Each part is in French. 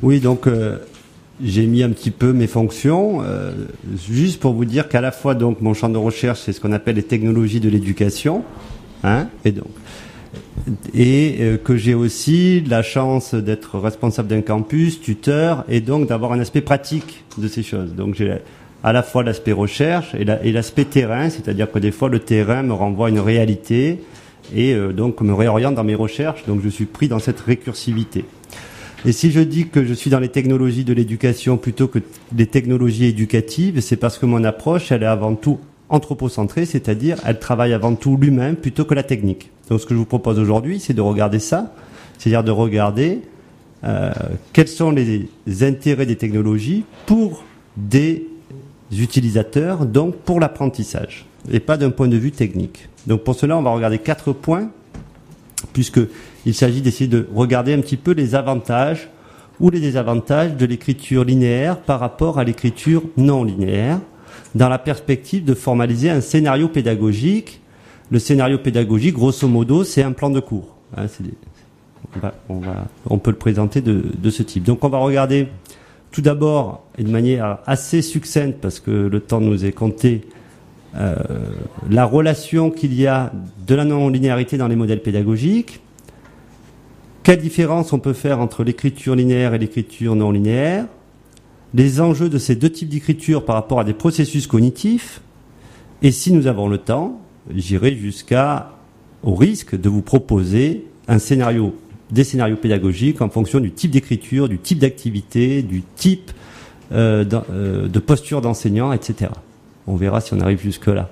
Oui, donc j'ai mis un petit peu mes fonctions, juste pour vous dire qu'à la fois donc mon champ de recherche, c'est ce qu'on appelle les technologies de l'éducation, hein, et que j'ai aussi la chance d'être responsable d'un campus, tuteur, et donc d'avoir un aspect pratique de ces choses. Donc j'ai à la fois l'aspect recherche et l'aspect terrain, c'est-à-dire que des fois le terrain me renvoie à une réalité et donc me réoriente dans mes recherches, donc je suis pris dans cette récursivité. Et si je dis que je suis dans les technologies de l'éducation plutôt que les technologies éducatives, c'est parce que mon approche, elle est avant tout anthropocentrée, c'est-à-dire elle travaille avant tout l'humain plutôt que la technique. Donc ce que je vous propose aujourd'hui, c'est de regarder ça, c'est-à-dire de regarder quels sont les intérêts des technologies pour des utilisateurs, donc pour l'apprentissage, et pas d'un point de vue technique. Donc pour cela, on va regarder 4 points, puisqu'il s'agit d'essayer de regarder un petit peu les avantages ou les désavantages de l'écriture linéaire par rapport à l'écriture non linéaire, dans la perspective de formaliser un scénario pédagogique. Le scénario pédagogique, grosso modo, c'est un plan de cours. Hein, on peut le présenter de ce type. Donc on va regarder tout d'abord, et de manière assez succincte, parce que le temps nous est compté, la relation qu'il y a de la non-linéarité dans les modèles pédagogiques, quelle différence on peut faire entre l'écriture linéaire et l'écriture non linéaire, les enjeux de ces deux types d'écriture par rapport à des processus cognitifs, et si nous avons le temps, j'irai au risque de vous proposer des scénarios pédagogiques en fonction du type d'écriture, du type d'activité, du type de posture d'enseignant, etc. On verra si on arrive jusque-là.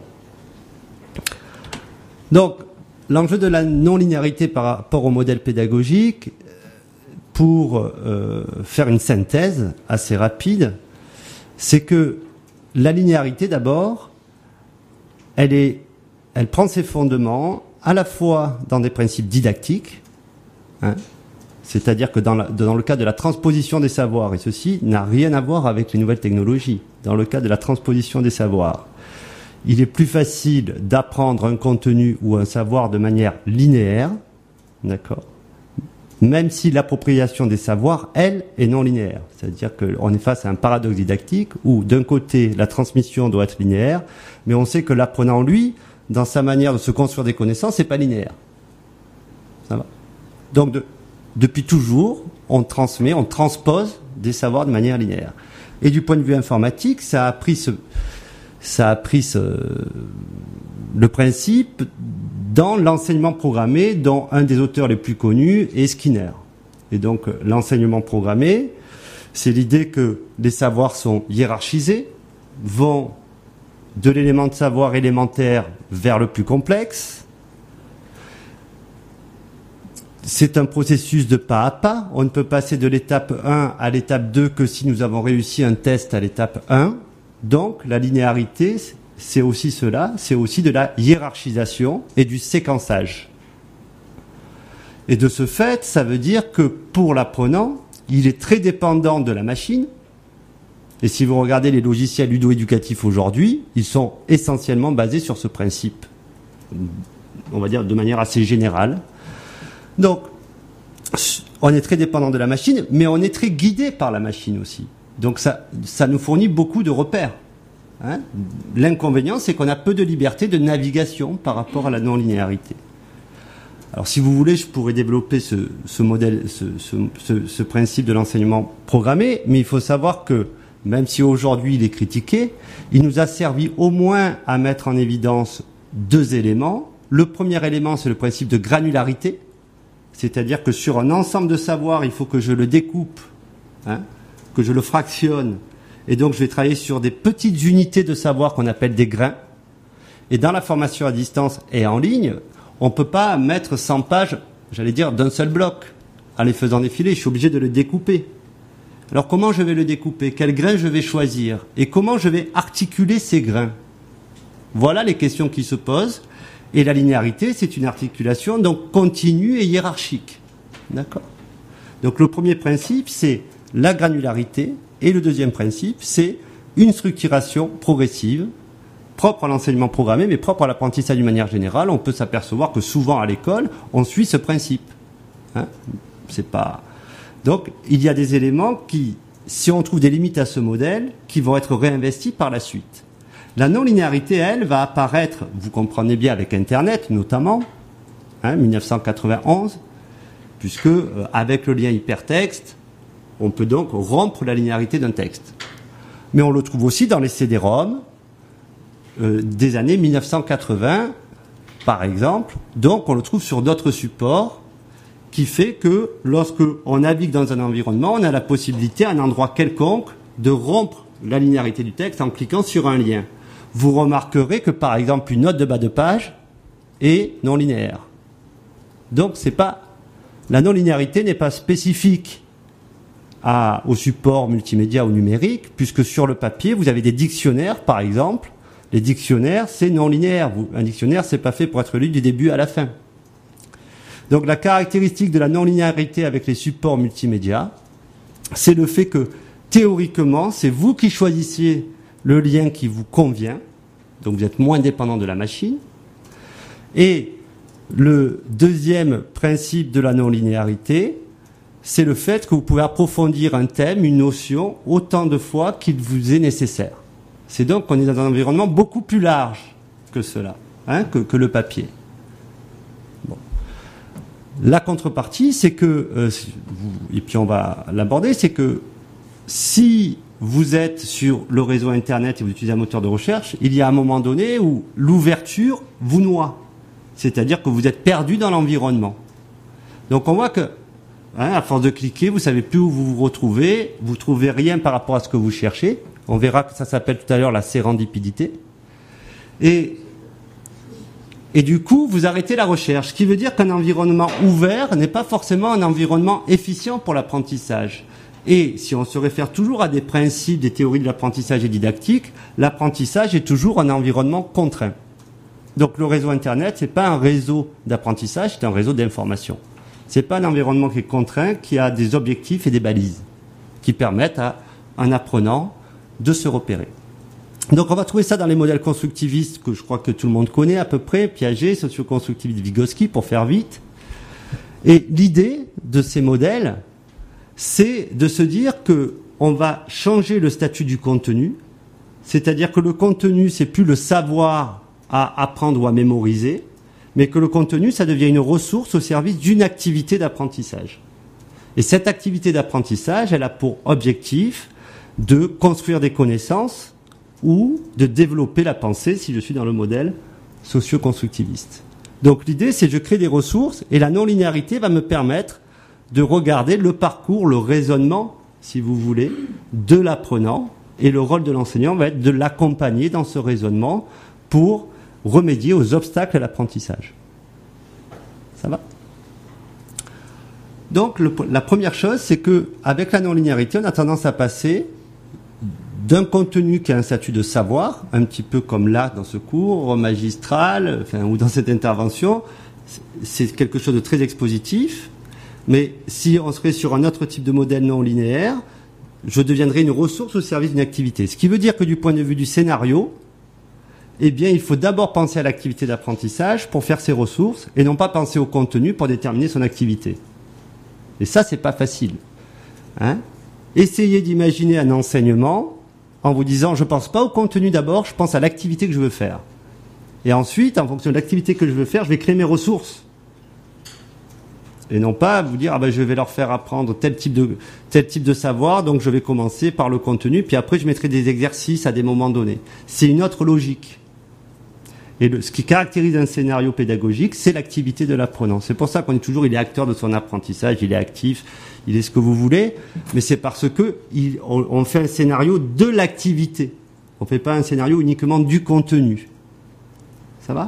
Donc, l'enjeu de la non-linéarité par rapport au modèle pédagogique, pour faire une synthèse assez rapide, c'est que la linéarité, d'abord, elle prend ses fondements à la fois dans des principes didactiques, hein, c'est-à-dire que dans le cas de la transposition des savoirs, et ceci n'a rien à voir avec les nouvelles technologies, dans le cas de la transposition des savoirs, il est plus facile d'apprendre un contenu ou un savoir de manière linéaire, d'accord, même si l'appropriation des savoirs, elle, est non linéaire. C'est-à-dire qu'on est face à un paradoxe didactique où, d'un côté, la transmission doit être linéaire, mais on sait que l'apprenant, lui, dans sa manière de se construire des connaissances, c'est pas linéaire. Ça va ? Donc, depuis toujours, on transpose des savoirs de manière linéaire. Et du point de vue informatique, ça a pris le principe dans l'enseignement programmé, dont un des auteurs les plus connus est Skinner. Et donc, l'enseignement programmé, c'est l'idée que les savoirs sont hiérarchisés, vont de l'élément de savoir élémentaire vers le plus complexe. C'est un processus de pas à pas. On ne peut passer de l'étape 1 à l'étape 2 que si nous avons réussi un test à l'étape 1. Donc, la linéarité, c'est aussi cela, c'est aussi de la hiérarchisation et du séquençage. Et de ce fait, ça veut dire que pour l'apprenant, il est très dépendant de la machine. Et si vous regardez les logiciels ludo-éducatifs aujourd'hui, ils sont essentiellement basés sur ce principe, on va dire de manière assez générale. Donc, on est très dépendant de la machine, mais on est très guidé par la machine aussi. Donc ça nous fournit beaucoup de repères. Hein. L'inconvénient, c'est qu'on a peu de liberté de navigation par rapport à la non-linéarité. Alors si vous voulez, je pourrais développer ce modèle, ce principe de l'enseignement programmé, mais il faut savoir que, même si aujourd'hui il est critiqué, il nous a servi au moins à mettre en évidence 2 éléments. Le premier élément, c'est le principe de granularité, c'est-à-dire que sur un ensemble de savoirs, il faut que je le découpe, hein, que je le fractionne, et donc je vais travailler sur des petites unités de savoir qu'on appelle des grains. Et dans la formation à distance et en ligne, on ne peut pas mettre 100 pages, j'allais dire, d'un seul bloc. En les faisant défiler, je suis obligé de le découper. Alors comment je vais le découper? Quels grains je vais choisir? Et comment je vais articuler ces grains? Voilà les questions qui se posent. Et la linéarité, c'est une articulation donc continue et hiérarchique. D'accord? Donc le premier principe, c'est la granularité. Et le deuxième principe, c'est une structuration progressive, propre à l'enseignement programmé, mais propre à l'apprentissage d'une manière générale. On peut s'apercevoir que souvent à l'école, on suit ce principe. Hein? C'est pas Donc, il y a des éléments qui, si on trouve des limites à ce modèle, qui vont être réinvestis par la suite. La non-linéarité, elle, va apparaître, vous comprenez bien, avec Internet, notamment, 1991, puisque, avec le lien hypertexte, on peut donc rompre la linéarité d'un texte. Mais on le trouve aussi dans les CD-ROM des années 1980, par exemple. Donc, on le trouve sur d'autres supports, qui fait que lorsque on navigue dans un environnement, on a la possibilité, à un endroit quelconque, de rompre la linéarité du texte en cliquant sur un lien. Vous remarquerez que, par exemple, une note de bas de page est non linéaire. Donc, la non-linéarité n'est pas spécifique au support multimédia ou numérique, puisque sur le papier, vous avez des dictionnaires, par exemple. Les dictionnaires, c'est non linéaire. Un dictionnaire, c'est pas fait pour être lu du début à la fin. Donc la caractéristique de la non-linéarité avec les supports multimédia, c'est le fait que, théoriquement, c'est vous qui choisissiez le lien qui vous convient, donc vous êtes moins dépendant de la machine. Et le deuxième principe de la non-linéarité, c'est le fait que vous pouvez approfondir un thème, une notion, autant de fois qu'il vous est nécessaire. C'est donc qu'on est dans un environnement beaucoup plus large que cela, que le papier. Bon. La contrepartie, c'est que, et puis on va l'aborder, c'est que si vous êtes sur le réseau Internet et vous utilisez un moteur de recherche, il y a un moment donné où l'ouverture vous noie. C'est-à-dire que vous êtes perdu dans l'environnement. Donc on voit que, à force de cliquer, vous savez plus où vous vous retrouvez, vous trouvez rien par rapport à ce que vous cherchez. On verra que ça s'appelle tout à l'heure la sérendipité. Et du coup, vous arrêtez la recherche. Ce qui veut dire qu'un environnement ouvert n'est pas forcément un environnement efficient pour l'apprentissage. Et si on se réfère toujours à des principes, des théories de l'apprentissage et didactique, l'apprentissage est toujours un environnement contraint. Donc le réseau Internet, c'est pas un réseau d'apprentissage, c'est un réseau d'information. C'est pas un environnement qui est contraint, qui a des objectifs et des balises, qui permettent à un apprenant de se repérer. Donc on va trouver ça dans les modèles constructivistes que je crois que tout le monde connaît à peu près, Piaget, socio-constructiviste Vygotsky, pour faire vite. Et l'idée de ces modèles, c'est de se dire que on va changer le statut du contenu, c'est-à-dire que le contenu, c'est plus le savoir à apprendre ou à mémoriser, mais que le contenu, ça devient une ressource au service d'une activité d'apprentissage. Et cette activité d'apprentissage, elle a pour objectif de construire des connaissances ou de développer la pensée, si je suis dans le modèle socio-constructiviste. Donc l'idée, c'est que je crée des ressources et la non-linéarité va me permettre de regarder le parcours, le raisonnement, si vous voulez, de l'apprenant. Et le rôle de l'enseignant va être de l'accompagner dans ce raisonnement pour remédier aux obstacles à l'apprentissage. Ça va ? Donc la première chose, c'est que avec la non-linéarité, on a tendance à passer d'un contenu qui a un statut de savoir, un petit peu comme là dans ce cours magistral, ou dans cette intervention, c'est quelque chose de très expositif. Mais si on serait sur un autre type de modèle non linéaire, je deviendrais une ressource au service d'une activité. Ce qui veut dire que du point de vue du scénario, eh bien, il faut d'abord penser à l'activité d'apprentissage pour faire ses ressources et non pas penser au contenu pour déterminer son activité. Et ça, c'est pas facile. Essayez d'imaginer un enseignement en vous disant, je pense pas au contenu d'abord, je pense à l'activité que je veux faire. Et ensuite, en fonction de l'activité que je veux faire, je vais créer mes ressources. Et non pas vous dire, je vais leur faire apprendre tel type de savoir, donc je vais commencer par le contenu, puis après je mettrai des exercices à des moments donnés. C'est une autre logique. Et ce qui caractérise un scénario pédagogique, c'est l'activité de l'apprenant. C'est pour ça qu'on est toujours, il est acteur de son apprentissage, il est actif, il est ce que vous voulez, mais c'est parce que on fait un scénario de l'activité. On ne fait pas un scénario uniquement du contenu. Ça va ?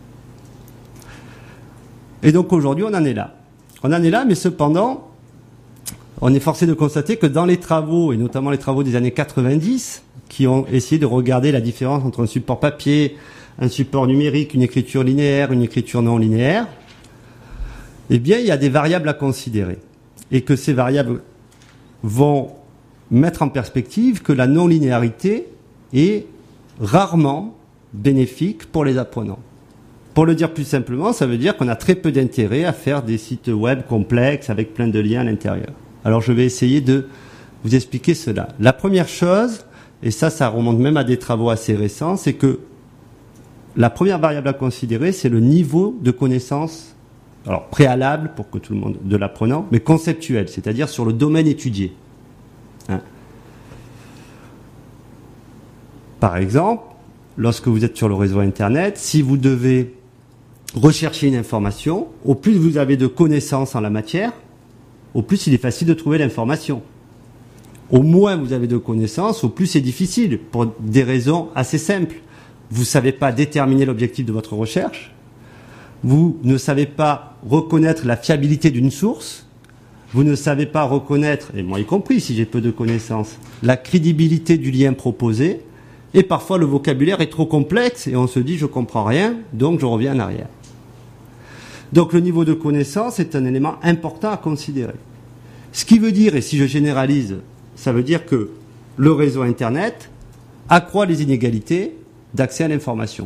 Et donc aujourd'hui, on en est là. On en est là, mais cependant, on est forcé de constater que dans les travaux, et notamment les travaux des années 90, qui ont essayé de regarder la différence entre un support papier, un support numérique, une écriture linéaire, une écriture non linéaire, eh bien, il y a des variables à considérer. Et que ces variables vont mettre en perspective que la non-linéarité est rarement bénéfique pour les apprenants. Pour le dire plus simplement, ça veut dire qu'on a très peu d'intérêt à faire des sites web complexes avec plein de liens à l'intérieur. Alors je vais essayer de vous expliquer cela. La première chose, et ça remonte même à des travaux assez récents, c'est que la première variable à considérer, c'est le niveau de connaissance, alors préalable pour que tout le monde, de l'apprenant, mais conceptuel, c'est-à-dire sur le domaine étudié. Hein. Par exemple, lorsque vous êtes sur le réseau Internet, si vous devez rechercher une information, au plus vous avez de connaissances en la matière, au plus il est facile de trouver l'information. Au moins vous avez de connaissances, au plus c'est difficile, pour des raisons assez simples. Vous ne savez pas déterminer l'objectif de votre recherche, vous ne savez pas reconnaître la fiabilité d'une source, vous ne savez pas reconnaître, et moi y compris si j'ai peu de connaissances, la crédibilité du lien proposé, et parfois le vocabulaire est trop complexe et on se dit je comprends rien, donc je reviens en arrière. Donc le niveau de connaissance est un élément important à considérer. Ce qui veut dire, et si je généralise, ça veut dire que le réseau Internet accroît les inégalités d'accès à l'information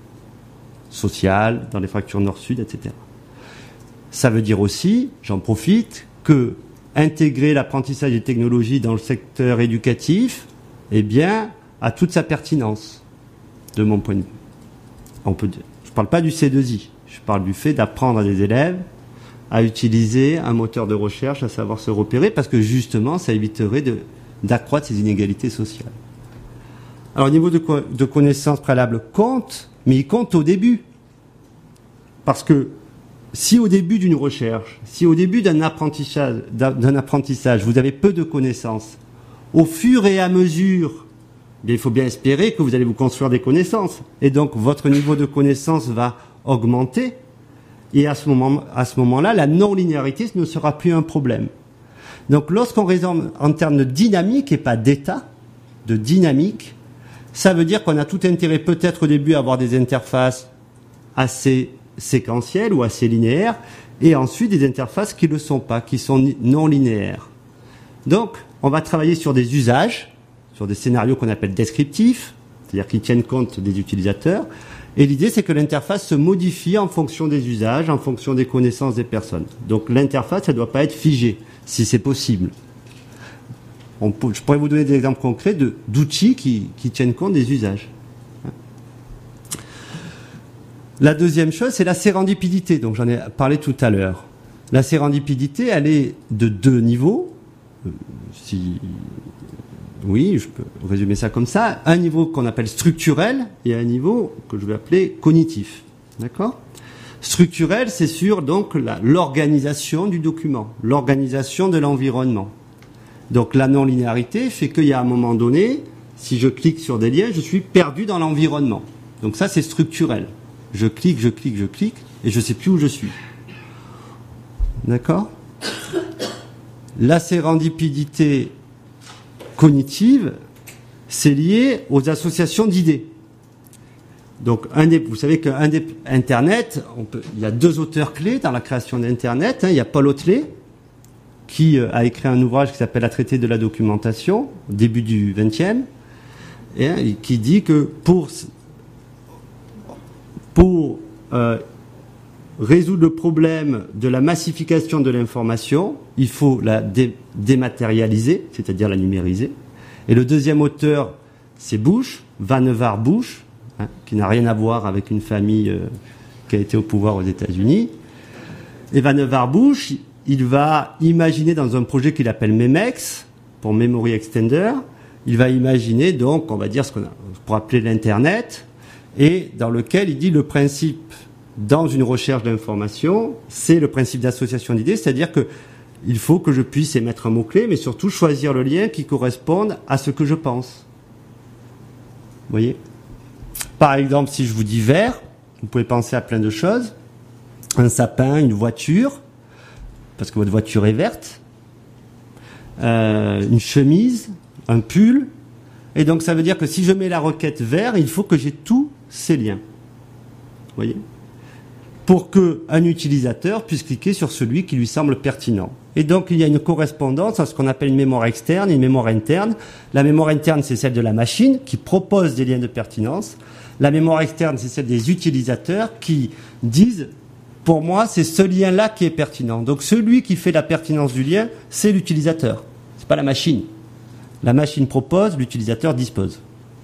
sociale, dans les fractures nord-sud, etc. Ça veut dire aussi, j'en profite, que intégrer l'apprentissage des technologies dans le secteur éducatif, eh bien, a toute sa pertinence, de mon point de vue. Je ne parle pas du C2I, je parle du fait d'apprendre à des élèves à utiliser un moteur de recherche, à savoir se repérer, parce que justement, ça éviterait d'accroître ces inégalités sociales. Alors, au niveau de connaissances préalables compte, mais il compte au début. Parce que si au début d'une recherche, si au début d'un apprentissage, vous avez peu de connaissances, au fur et à mesure, bien, il faut bien espérer que vous allez vous construire des connaissances. Et donc, votre niveau de connaissance va augmenter. Et à ce moment-là, la non-linéarité ne sera plus un problème. Donc, lorsqu'on raisonne en termes de dynamique et pas d'état, de dynamique, ça veut dire qu'on a tout intérêt peut-être au début à avoir des interfaces assez séquentielles ou assez linéaires, et ensuite des interfaces qui ne le sont pas, qui sont non linéaires. Donc, on va travailler sur des usages, sur des scénarios qu'on appelle descriptifs, c'est-à-dire qui tiennent compte des utilisateurs, et l'idée c'est que l'interface se modifie en fonction des usages, en fonction des connaissances des personnes. Donc l'interface, elle ne doit pas être figée, si c'est possible. Je pourrais vous donner des exemples concrets d'outils qui tiennent compte des usages. La deuxième chose, c'est la sérendipidité, donc j'en ai parlé tout à l'heure. La sérendipidité, elle est de deux niveaux. Oui, je peux résumer ça comme ça. Un niveau qu'on appelle structurel et un niveau que je vais appeler cognitif. D'accord ? Structurel, c'est sur donc l'organisation du document, l'organisation de l'environnement. Donc la non-linéarité fait qu'il y a un moment donné, si je clique sur des liens, je suis perdu dans l'environnement. Donc ça, c'est structurel. Je clique, et je ne sais plus où je suis. D'accord ? La sérendipidité cognitive, c'est lié aux associations d'idées. Donc, vous savez qu'Internet, il y a deux auteurs clés dans la création d'Internet. Il y a Paul Hotelet, qui a écrit un ouvrage qui s'appelle La traité de la documentation, au début du XXe, et qui dit que pour résoudre le problème de la massification de l'information, il faut la dématérialiser, c'est-à-dire la numériser. Et le deuxième auteur, c'est Bush, Vannevar Bush, qui n'a rien à voir avec une famille qui a été au pouvoir aux États-Unis. Et Vannevar Bush, il va imaginer dans un projet qu'il appelle MEMEX, pour Memory Extender, il va imaginer donc, on va dire ce qu'on pourrait appeler l'Internet, et dans lequel il dit le principe dans une recherche d'information, c'est le principe d'association d'idées, c'est-à-dire que il faut que je puisse émettre un mot-clé, mais surtout choisir le lien qui corresponde à ce que je pense. Vous voyez ? Par exemple, si je vous dis vert, vous pouvez penser à plein de choses. Un sapin, une voiture, parce que votre voiture est verte. Une chemise, un pull. Et donc ça veut dire que si je mets la requête vert, il faut que j'ai tous ces liens. Vous voyez ? Pour qu'un utilisateur puisse cliquer sur celui qui lui semble pertinent. Et donc, il y a une correspondance à ce qu'on appelle une mémoire externe et une mémoire interne. La mémoire interne, c'est celle de la machine qui propose des liens de pertinence. La mémoire externe, c'est celle des utilisateurs qui disent, pour moi, c'est ce lien-là qui est pertinent. Donc celui qui fait la pertinence du lien, c'est l'utilisateur. C'est pas la machine. La machine propose, l'utilisateur dispose. D'accord ?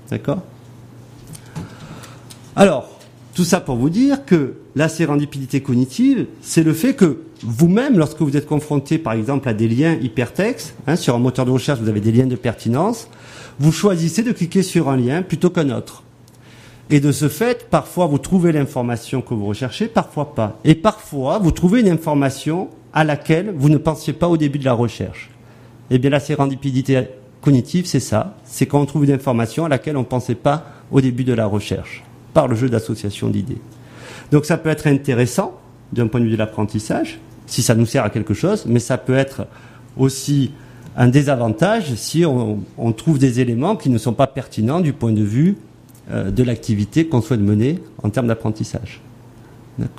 Alors, tout ça pour vous dire que la sérendipité cognitive, c'est le fait que vous-même, lorsque vous êtes confronté, par exemple, à des liens hypertextes, sur un moteur de recherche, vous avez des liens de pertinence, vous choisissez de cliquer sur un lien plutôt qu'un autre. Et de ce fait, parfois, vous trouvez l'information que vous recherchez, parfois pas. Et parfois, vous trouvez une information à laquelle vous ne pensiez pas au début de la recherche. Eh bien, la sérendipité cognitive, c'est ça. C'est quand on trouve une information à laquelle on ne pensait pas au début de la recherche, par le jeu d'association d'idées. Donc ça peut être intéressant d'un point de vue de l'apprentissage, si ça nous sert à quelque chose, mais ça peut être aussi un désavantage si on trouve des éléments qui ne sont pas pertinents du point de vue de l'activité qu'on souhaite mener en termes d'apprentissage. D'accord ?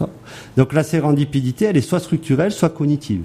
Donc la sérendipité, elle est soit structurelle, soit cognitive.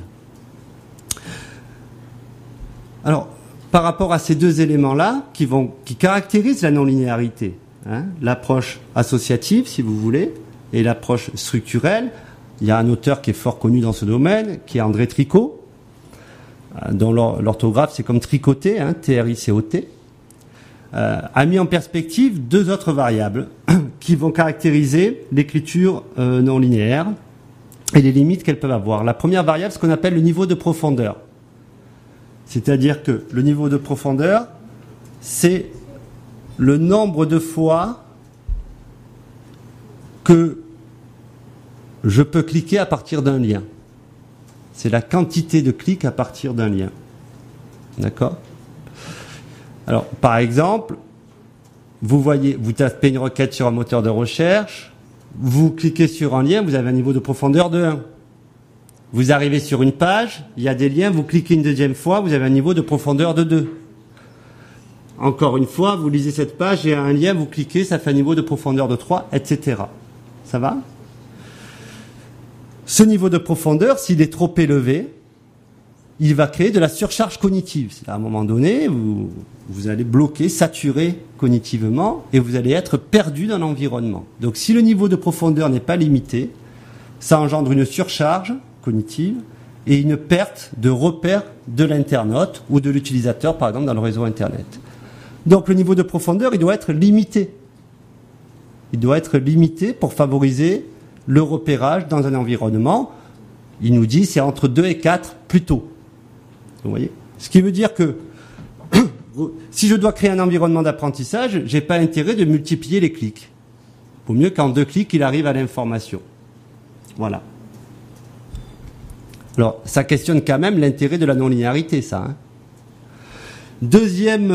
Alors, par rapport à ces deux éléments-là, qui caractérisent la non-linéarité, l'approche associative, si vous voulez, et l'approche structurelle, il y a un auteur qui est fort connu dans ce domaine, qui est André Tricot, dont l'orthographe c'est comme tricoter, T-R-I-C-O-T, a mis en perspective deux autres variables qui vont caractériser l'écriture non linéaire et les limites qu'elles peuvent avoir. La première variable, c'est ce qu'on appelle le niveau de profondeur. C'est-à-dire que le niveau de profondeur, c'est le nombre de fois que je peux cliquer à partir d'un lien. C'est la quantité de clics à partir d'un lien. D'accord ? Alors, par exemple, vous tapez une requête sur un moteur de recherche, vous cliquez sur un lien, vous avez un niveau de profondeur de 1. Vous arrivez sur une page, il y a des liens, vous cliquez une deuxième fois, vous avez un niveau de profondeur de 2. Encore une fois, vous lisez cette page, il y a un lien, vous cliquez, ça fait un niveau de profondeur de 3, etc. Ça va ? Ce niveau de profondeur, s'il est trop élevé, il va créer de la surcharge cognitive. À un moment donné, vous allez bloquer, saturer cognitivement, et vous allez être perdu dans l'environnement. Donc si le niveau de profondeur n'est pas limité, ça engendre une surcharge cognitive et une perte de repères de l'internaute ou de l'utilisateur, par exemple, dans le réseau Internet. Donc le niveau de profondeur, il doit être limité. Il doit être limité pour favoriser le repérage dans un environnement. Il nous dit c'est entre 2 et 4 plutôt. Vous voyez ? Ce qui veut dire que si je dois créer un environnement d'apprentissage, j'ai pas intérêt de multiplier les clics. Il vaut mieux qu'en 2 clics, il arrive à l'information. Voilà. Alors, ça questionne quand même l'intérêt de la non-linéarité, ça. Troisième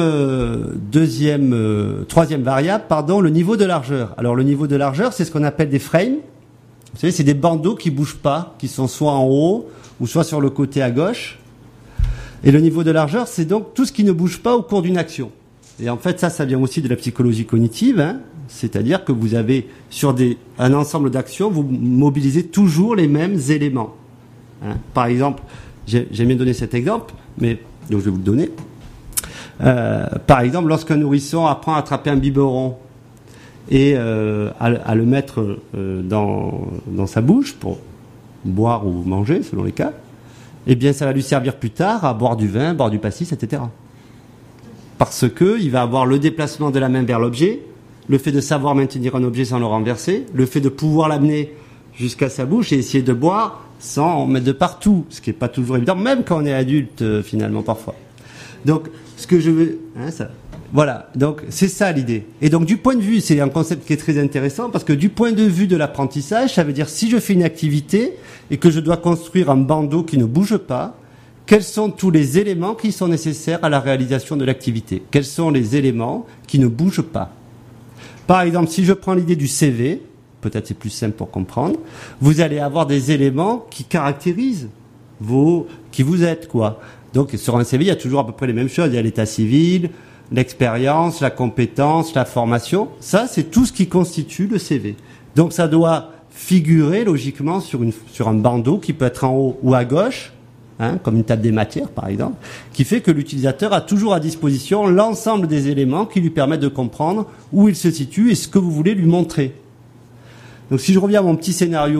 variable, le niveau de largeur. Alors, le niveau de largeur, c'est ce qu'on appelle des frames. Vous savez, c'est des bandeaux qui bougent pas, qui sont soit en haut ou soit sur le côté à gauche. Et le niveau de largeur, c'est donc tout ce qui ne bouge pas au cours d'une action. Et en fait, ça vient aussi de la psychologie cognitive, c'est-à-dire que vous avez sur un ensemble d'actions, vous mobilisez toujours les mêmes éléments. Par exemple, j'aime bien donner cet exemple, mais donc je vais vous le donner. Par exemple, lorsqu'un nourrisson apprend à attraper un biberon et à le mettre dans sa bouche pour boire ou manger, selon les cas, eh bien, ça va lui servir plus tard à boire du vin, boire du pastis, etc. Parce que il va avoir le déplacement de la main vers l'objet, le fait de savoir maintenir un objet sans le renverser, le fait de pouvoir l'amener jusqu'à sa bouche et essayer de boire sans en mettre de partout, ce qui n'est pas toujours évident, même quand on est adulte, finalement, parfois. Donc, ce que je veux... Voilà, donc c'est ça l'idée. Et donc, du point de vue, c'est un concept qui est très intéressant, parce que du point de vue de l'apprentissage, ça veut dire si je fais une activité et que je dois construire un bandeau qui ne bouge pas, quels sont tous les éléments qui sont nécessaires à la réalisation de l'activité ? Quels sont les éléments qui ne bougent pas ? Par exemple, si je prends l'idée du CV, peut-être c'est plus simple pour comprendre, vous allez avoir des éléments qui caractérisent qui vous êtes, quoi. Donc, sur un CV, il y a toujours à peu près les mêmes choses. Il y a l'état civil, l'expérience, la compétence, la formation. Ça, c'est tout ce qui constitue le CV. Donc, ça doit figurer logiquement sur un bandeau qui peut être en haut ou à gauche, comme une table des matières, par exemple, qui fait que l'utilisateur a toujours à disposition l'ensemble des éléments qui lui permettent de comprendre où il se situe et ce que vous voulez lui montrer. Donc, si je reviens à mon petit scénario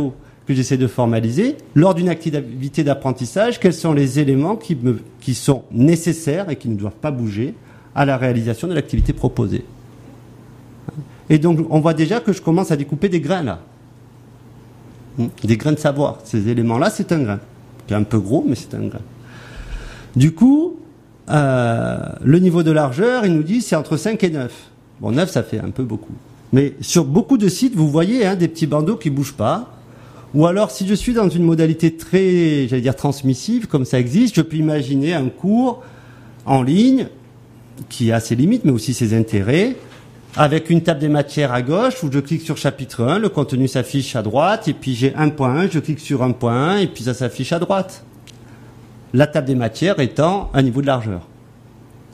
que j'essaie de formaliser. Lors d'une activité d'apprentissage, quels sont les éléments qui sont nécessaires et qui ne doivent pas bouger à la réalisation de l'activité proposée. Et donc, on voit déjà que je commence à découper des grains, là. Des grains de savoir. Ces éléments-là, c'est un grain. C'est un peu gros, mais c'est un grain. Du coup, le niveau de largeur, il nous dit, c'est entre 5 et 9. Bon, 9, ça fait un peu beaucoup. Mais sur beaucoup de sites, vous voyez des petits bandeaux qui bougent pas. Ou alors, si je suis dans une modalité très, j'allais dire, transmissive, comme ça existe, je peux imaginer un cours en ligne qui a ses limites, mais aussi ses intérêts, avec une table des matières à gauche, où je clique sur chapitre 1, le contenu s'affiche à droite, et puis j'ai 1.1, je clique sur 1.1, et puis ça s'affiche à droite. La table des matières étant un niveau de largeur. D'accord ?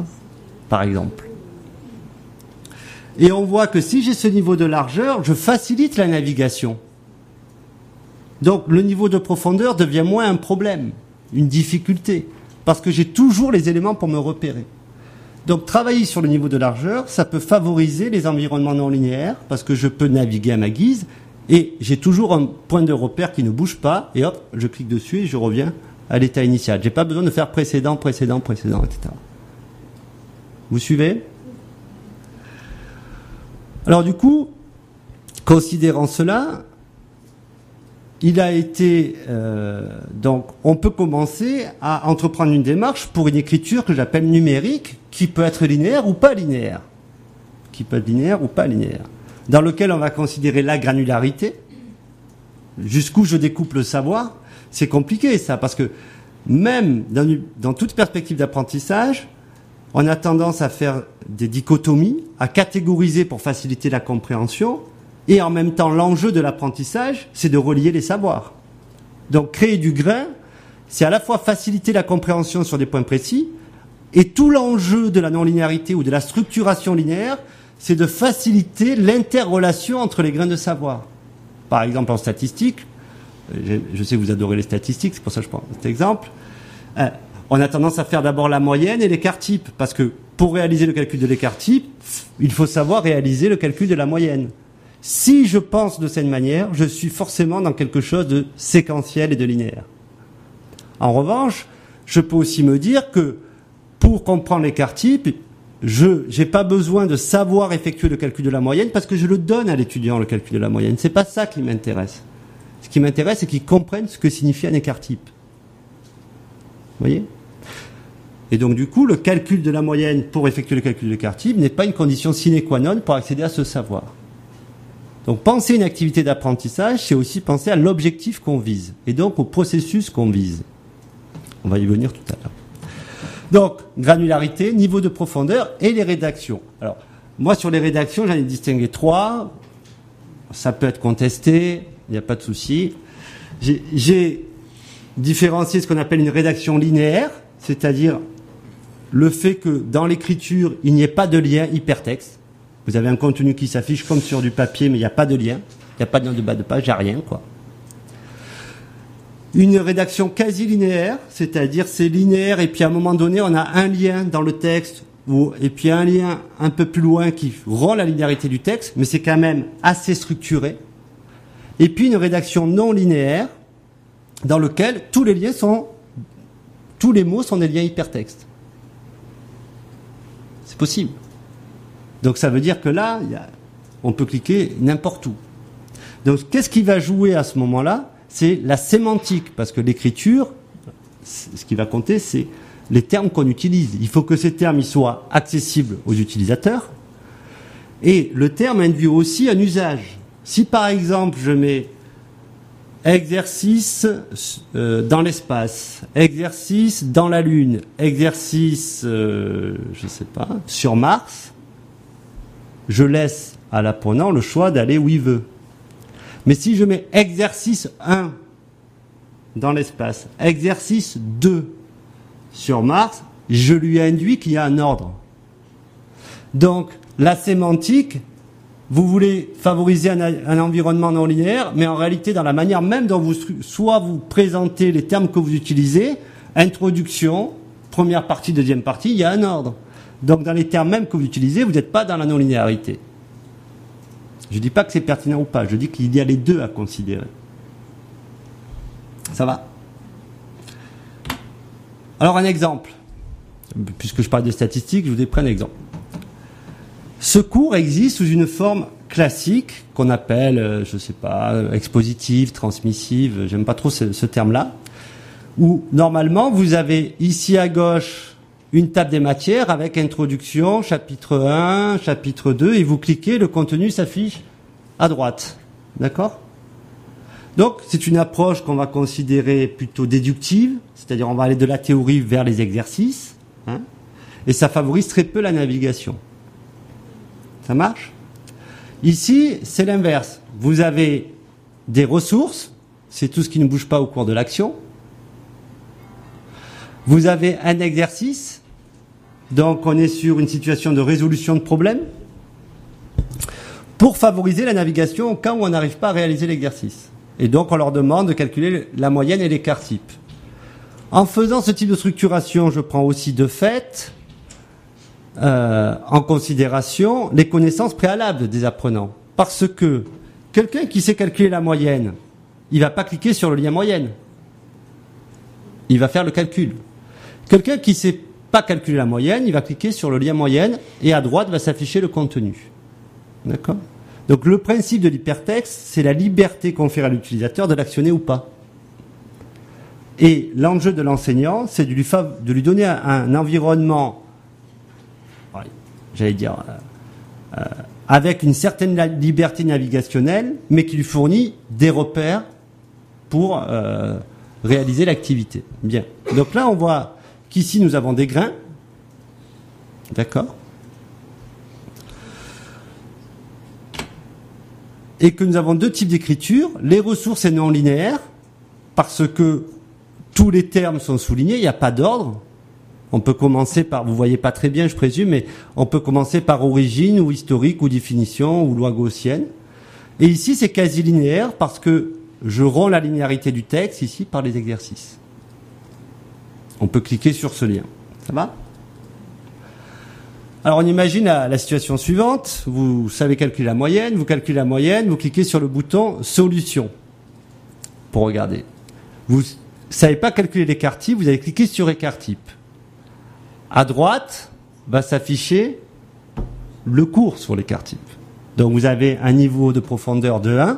Par exemple. Et on voit que si j'ai ce niveau de largeur, je facilite la navigation. Donc le niveau de profondeur devient moins un problème, une difficulté, parce que j'ai toujours les éléments pour me repérer. Donc travailler sur le niveau de largeur, ça peut favoriser les environnements non linéaires, parce que je peux naviguer à ma guise, et j'ai toujours un point de repère qui ne bouge pas, et hop, je clique dessus et je reviens à l'état initial. J'ai pas besoin de faire précédent, etc. Vous suivez ? Alors du coup, considérant cela, il a été donc on peut commencer à entreprendre une démarche pour une écriture que j'appelle numérique, qui peut être linéaire ou pas linéaire, dans lequel on va considérer la granularité, jusqu'où je découpe le savoir. C'est compliqué ça, parce que même dans toute perspective d'apprentissage, on a tendance à faire des dichotomies, à catégoriser pour faciliter la compréhension. Et en même temps, l'enjeu de l'apprentissage, c'est de relier les savoirs. Donc, créer du grain, c'est à la fois faciliter la compréhension sur des points précis, et tout l'enjeu de la non-linéarité ou de la structuration linéaire, c'est de faciliter l'interrelation entre les grains de savoir. Par exemple, en statistique, je sais que vous adorez les statistiques, c'est pour ça que je prends cet exemple, on a tendance à faire d'abord la moyenne et l'écart type, parce que pour réaliser le calcul de l'écart type, il faut savoir réaliser le calcul de la moyenne. Si je pense de cette manière, je suis forcément dans quelque chose de séquentiel et de linéaire. En revanche, je peux aussi me dire que pour comprendre l'écart type, je n'ai pas besoin de savoir effectuer le calcul de la moyenne parce que je le donne à l'étudiant, le calcul de la moyenne. C'est pas ça qui m'intéresse. Ce qui m'intéresse, c'est qu'il comprenne ce que signifie un écart type. Vous voyez ? Et donc, du coup, le calcul de la moyenne pour effectuer le calcul de l'écart type n'est pas une condition sine qua non pour accéder à ce savoir. Donc, penser une activité d'apprentissage, c'est aussi penser à l'objectif qu'on vise, et donc au processus qu'on vise. On va y venir tout à l'heure. Donc, granularité, niveau de profondeur et les rédactions. Alors, moi, sur les rédactions, j'en ai distingué 3. Ça peut être contesté, il n'y a pas de souci. J'ai différencié ce qu'on appelle une rédaction linéaire, c'est-à-dire le fait que dans l'écriture, il n'y ait pas de lien hypertexte. Vous avez un contenu qui s'affiche comme sur du papier, mais il n'y a pas de lien. Il n'y a pas de lien de bas de page, il n'y a rien, quoi. Une rédaction quasi linéaire, c'est-à-dire c'est linéaire et puis à un moment donné, on a un lien dans le texte et puis un lien un peu plus loin qui rend la linéarité du texte, mais c'est quand même assez structuré. Et puis une rédaction non linéaire, dans lequel tous les mots sont des liens hypertextes. C'est possible. Donc ça veut dire que là, on peut cliquer n'importe où. Donc qu'est-ce qui va jouer à ce moment-là ? C'est la sémantique, parce que l'écriture, ce qui va compter, c'est les termes qu'on utilise. Il faut que ces termes ils soient accessibles aux utilisateurs. Et le terme induit aussi un usage. Si par exemple je mets exercice dans l'espace, exercice dans la Lune, exercice, je sais pas, sur Mars, je laisse à l'apprenant le choix d'aller où il veut. Mais si je mets exercice 1 dans l'espace, exercice 2 sur Mars, je lui induis qu'il y a un ordre. Donc, la sémantique, vous voulez favoriser un environnement non linéaire, mais en réalité, dans la manière même dont vous présentez les termes que vous utilisez, introduction, première partie, deuxième partie, il y a un ordre. Donc, dans les termes même que vous utilisez, vous n'êtes pas dans la non-linéarité. Je ne dis pas que c'est pertinent ou pas, je dis qu'il y a les deux à considérer. Ça va? Alors un exemple. Puisque je parle de statistiques, je vous ai pris un exemple. Ce cours existe sous une forme classique qu'on appelle, je sais pas, expositive, transmissive, j'aime pas trop ce terme-là, où normalement vous avez ici à gauche une table des matières avec introduction, chapitre 1, chapitre 2, et vous cliquez, le contenu s'affiche à droite. D'accord? Donc c'est une approche qu'on va considérer plutôt déductive, c'est-à-dire on va aller de la théorie vers les exercices, hein, et ça favorise très peu la navigation. Ça marche? Ici, c'est l'inverse. Vous avez des ressources, c'est tout ce qui ne bouge pas au cours de l'action. Vous avez un exercice, donc on est sur une situation de résolution de problème, pour favoriser la navigation au cas où on n'arrive pas à réaliser l'exercice. Et donc on leur demande de calculer la moyenne et l'écart type. En faisant ce type de structuration, je prends aussi de fait en considération les connaissances préalables des apprenants. Parce que quelqu'un qui sait calculer la moyenne, il va pas cliquer sur le lien moyenne. Il va faire le calcul. Quelqu'un qui sait pas calculer la moyenne, il va cliquer sur le lien moyenne et à droite va s'afficher le contenu. D'accord? Donc le principe de l'hypertexte, c'est la liberté conférée à l'utilisateur de l'actionner ou pas. Et l'enjeu de l'enseignant, c'est de lui donner un environnement, j'allais dire, avec une certaine liberté navigationnelle, mais qui lui fournit des repères pour réaliser l'activité. Bien. Donc là, on voit qu'ici, nous avons des grains. D'accord? Et que nous avons deux types d'écriture, les ressources et non linéaires, parce que tous les termes sont soulignés, il n'y a pas d'ordre. On peut commencer par, vous voyez pas très bien, je présume, mais on peut commencer par origine ou historique ou définition ou loi gaussienne. Et ici, c'est quasi linéaire parce que je romps la linéarité du texte ici par les exercices. On peut cliquer sur ce lien. Ça va? Alors on imagine la situation suivante. Vous savez calculer la moyenne, vous calculez la moyenne, vous cliquez sur le bouton solution pour regarder. Vous ne savez pas calculer l'écart type, vous allez cliquer sur écart type. À droite va s'afficher le cours sur l'écart type. Donc vous avez un niveau de profondeur de 1,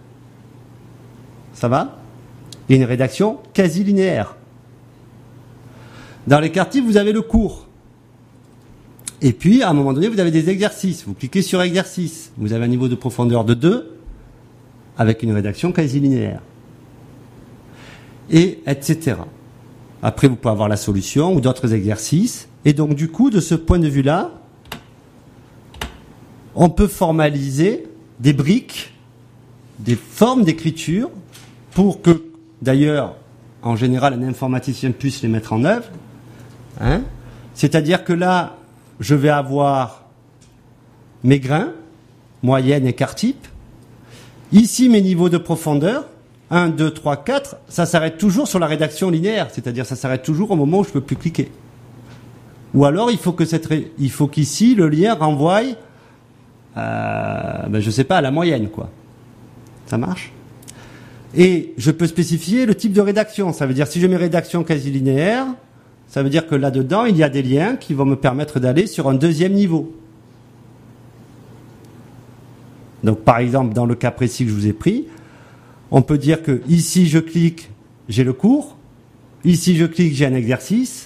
ça va, et une rédaction quasi linéaire. Dans l'écart type, vous avez le cours. Et puis, à un moment donné, vous avez des exercices. Vous cliquez sur exercice. Vous avez un niveau de profondeur de 2 avec une rédaction quasi linéaire. Et etc. Après, vous pouvez avoir la solution ou d'autres exercices. Et donc, du coup, de ce point de vue-là, on peut formaliser des briques, des formes d'écriture pour que, d'ailleurs, en général, un informaticien puisse les mettre en œuvre. Hein? C'est-à-dire que là, je vais avoir mes grains, moyenne, écart type. Ici, mes niveaux de profondeur, 1, 2, 3, 4, ça s'arrête toujours sur la rédaction linéaire, c'est-à-dire ça s'arrête toujours au moment où je ne peux plus cliquer. Ou alors, il faut qu'ici, le lien renvoie, je sais pas, à la moyenne, quoi. Ça marche? Et je peux spécifier le type de rédaction. Ça veut dire, si je mets rédaction quasi linéaire, ça veut dire que là-dedans, il y a des liens qui vont me permettre d'aller sur un deuxième niveau. Donc, par exemple, dans le cas précis que je vous ai pris, on peut dire que ici, je clique, j'ai le cours. Ici, je clique, j'ai un exercice.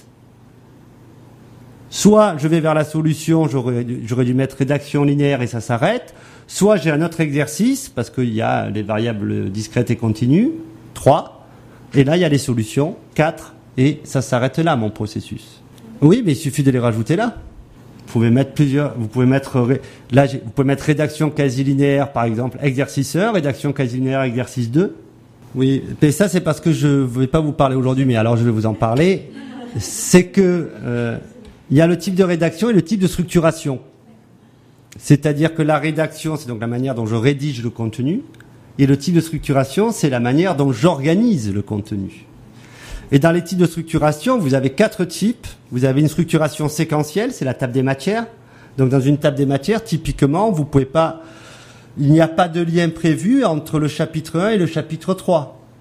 Soit je vais vers la solution, j'aurais dû mettre rédaction linéaire et ça s'arrête. Soit j'ai un autre exercice, parce qu'il y a les variables discrètes et continues, 3. Et là, il y a les solutions, 4. Et ça s'arrête là, mon processus. Oui, mais il suffit de les rajouter là. Vous pouvez mettre vous pouvez mettre rédaction quasi linéaire, par exemple, exercice 1, rédaction quasi linéaire, exercice 2. Oui, mais ça, c'est parce que je ne vais pas vous parler aujourd'hui, mais alors je vais vous en parler. C'est que, il y a le type de rédaction et le type de structuration. C'est-à-dire que la rédaction, c'est donc la manière dont je rédige le contenu. Et le type de structuration, c'est la manière dont j'organise le contenu. Et dans les types de structuration, vous avez 4 types. Vous avez une structuration séquentielle, c'est la table des matières. Donc dans une table des matières, typiquement, il n'y a pas de lien prévu entre le chapitre 1 et le chapitre 3.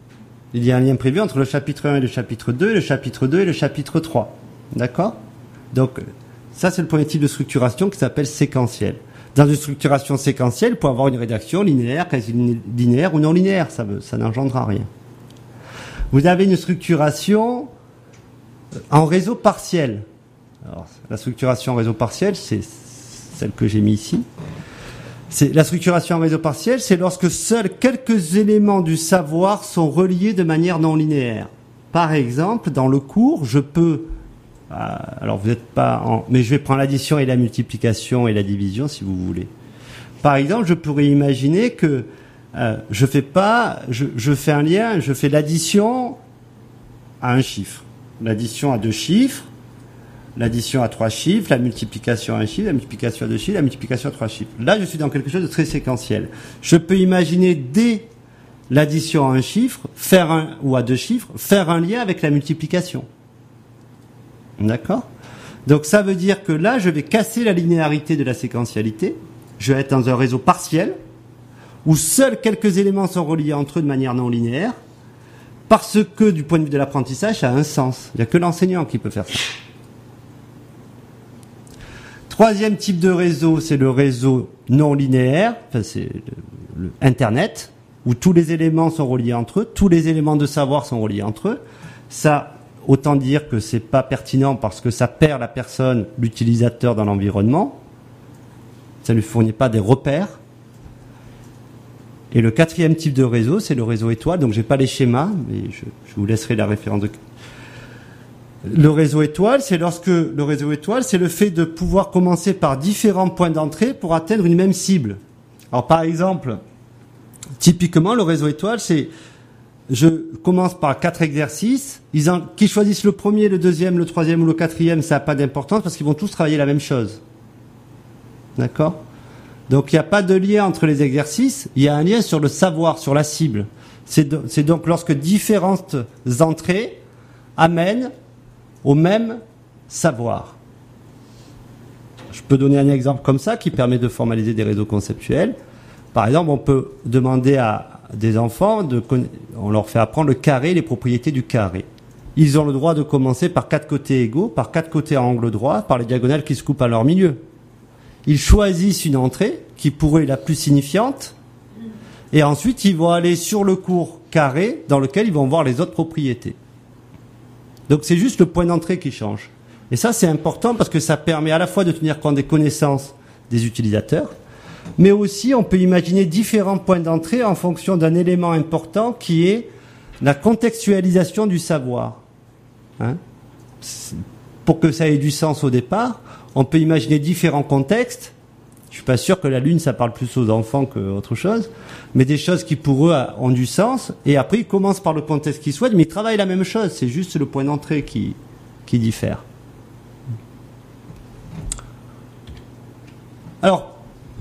Il y a un lien prévu entre le chapitre 1 et le chapitre 2, et le chapitre 2 et le chapitre 3. D'accord? Donc, ça, c'est le premier type de structuration qui s'appelle séquentielle. Dans une structuration séquentielle, pour avoir une rédaction linéaire, quasi linéaire ou non linéaire, ça n'engendra rien. Vous avez une structuration en réseau partiel. Alors, la structuration en réseau partiel, c'est celle que j'ai mis ici. La structuration en réseau partiel, c'est lorsque seuls quelques éléments du savoir sont reliés de manière non linéaire. Par exemple, dans le cours, je peux... alors vous n'êtes pas en... Mais je vais prendre l'addition et la multiplication et la division si vous voulez. Par exemple, je pourrais imaginer que je fais un lien, je fais l'addition à un chiffre, l'addition à deux chiffres, l'addition à trois chiffres, la multiplication à un chiffre, la multiplication à deux chiffres, la multiplication à trois chiffres. Là, je suis dans quelque chose de très séquentiel. Je peux imaginer dès l'addition à un chiffre, ou à deux chiffres, faire un lien avec la multiplication. D'accord? Donc ça veut dire que là, je vais casser la linéarité de la séquentialité. Je vais être dans un réseau partiel, où seuls quelques éléments sont reliés entre eux de manière non linéaire, parce que du point de vue de l'apprentissage, ça a un sens. Il n'y a que l'enseignant qui peut faire ça. Troisième type de réseau, c'est le réseau non linéaire, enfin c'est le Internet, où tous les éléments sont reliés entre eux, tous les éléments de savoir sont reliés entre eux. Ça, autant dire que c'est pas pertinent parce que ça perd la personne, l'utilisateur dans l'environnement. Ça ne lui fournit pas des repères. Et le quatrième type de réseau, c'est le réseau étoile. Donc j'ai pas les schémas, mais je vous laisserai la référence de... Le réseau étoile, c'est le fait de pouvoir commencer par différents points d'entrée pour atteindre une même cible. Alors par exemple, typiquement le réseau étoile, c'est je commence par 4 exercices, qu'ils choisissent le premier, le deuxième, le troisième ou le quatrième, ça n'a pas d'importance parce qu'ils vont tous travailler la même chose. D'accord? Donc il n'y a pas de lien entre les exercices, il y a un lien sur le savoir, sur la cible. C'est donc lorsque différentes entrées amènent au même savoir. Je peux donner un exemple comme ça qui permet de formaliser des réseaux conceptuels. Par exemple, on peut demander à des enfants, on leur fait apprendre le carré, les propriétés du carré. Ils ont le droit de commencer par 4 côtés égaux, par 4 côtés à angle droit, par les diagonales qui se coupent à leur milieu. Ils choisissent une entrée qui pourrait être la plus signifiante, et ensuite ils vont aller sur le cours carré dans lequel ils vont voir les autres propriétés. Donc c'est juste le point d'entrée qui change. Et ça c'est important parce que ça permet à la fois de tenir compte des connaissances des utilisateurs, mais aussi on peut imaginer différents points d'entrée en fonction d'un élément important qui est la contextualisation du savoir. Hein? Pour que ça ait du sens au départ, on peut imaginer différents contextes. Je suis pas sûr que la Lune ça parle plus aux enfants qu'autre chose, mais des choses qui pour eux ont du sens, et après ils commencent par le contexte qu'ils souhaitent, mais ils travaillent la même chose, c'est juste le point d'entrée qui diffère. Alors,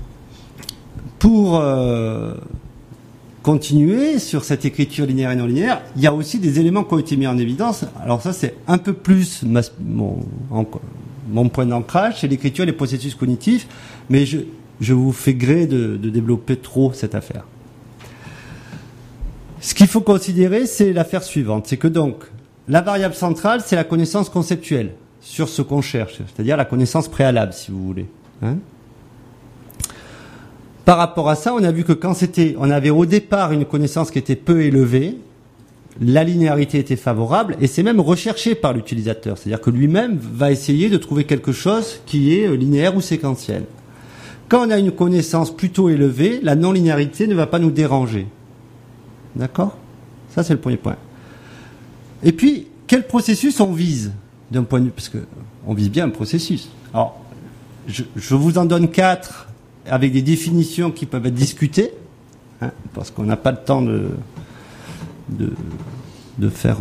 pour continuer sur cette écriture linéaire et non linéaire, il y a aussi des éléments qui ont été mis en évidence. Alors ça c'est un peu plus mon point d'ancrage, c'est l'écriture et les processus cognitifs, mais je vous fais gré de développer trop cette affaire. Ce qu'il faut considérer, c'est l'affaire suivante, c'est que donc, la variable centrale, c'est la connaissance conceptuelle sur ce qu'on cherche, c'est-à-dire la connaissance préalable, si vous voulez. Hein ? Par rapport à ça, on a vu que on avait au départ une connaissance qui était peu élevée, la linéarité était favorable, et c'est même recherché par l'utilisateur. C'est-à-dire que lui-même va essayer de trouver quelque chose qui est linéaire ou séquentiel. Quand on a une connaissance plutôt élevée, la non-linéarité ne va pas nous déranger. D'accord ? Ça, c'est le premier point. Et puis, quel processus on vise d'un point de vue, parce que on vise bien un processus. Alors, je vous en donne 4 avec des définitions qui peuvent être discutées, hein, parce qu'on n'a pas le temps de faire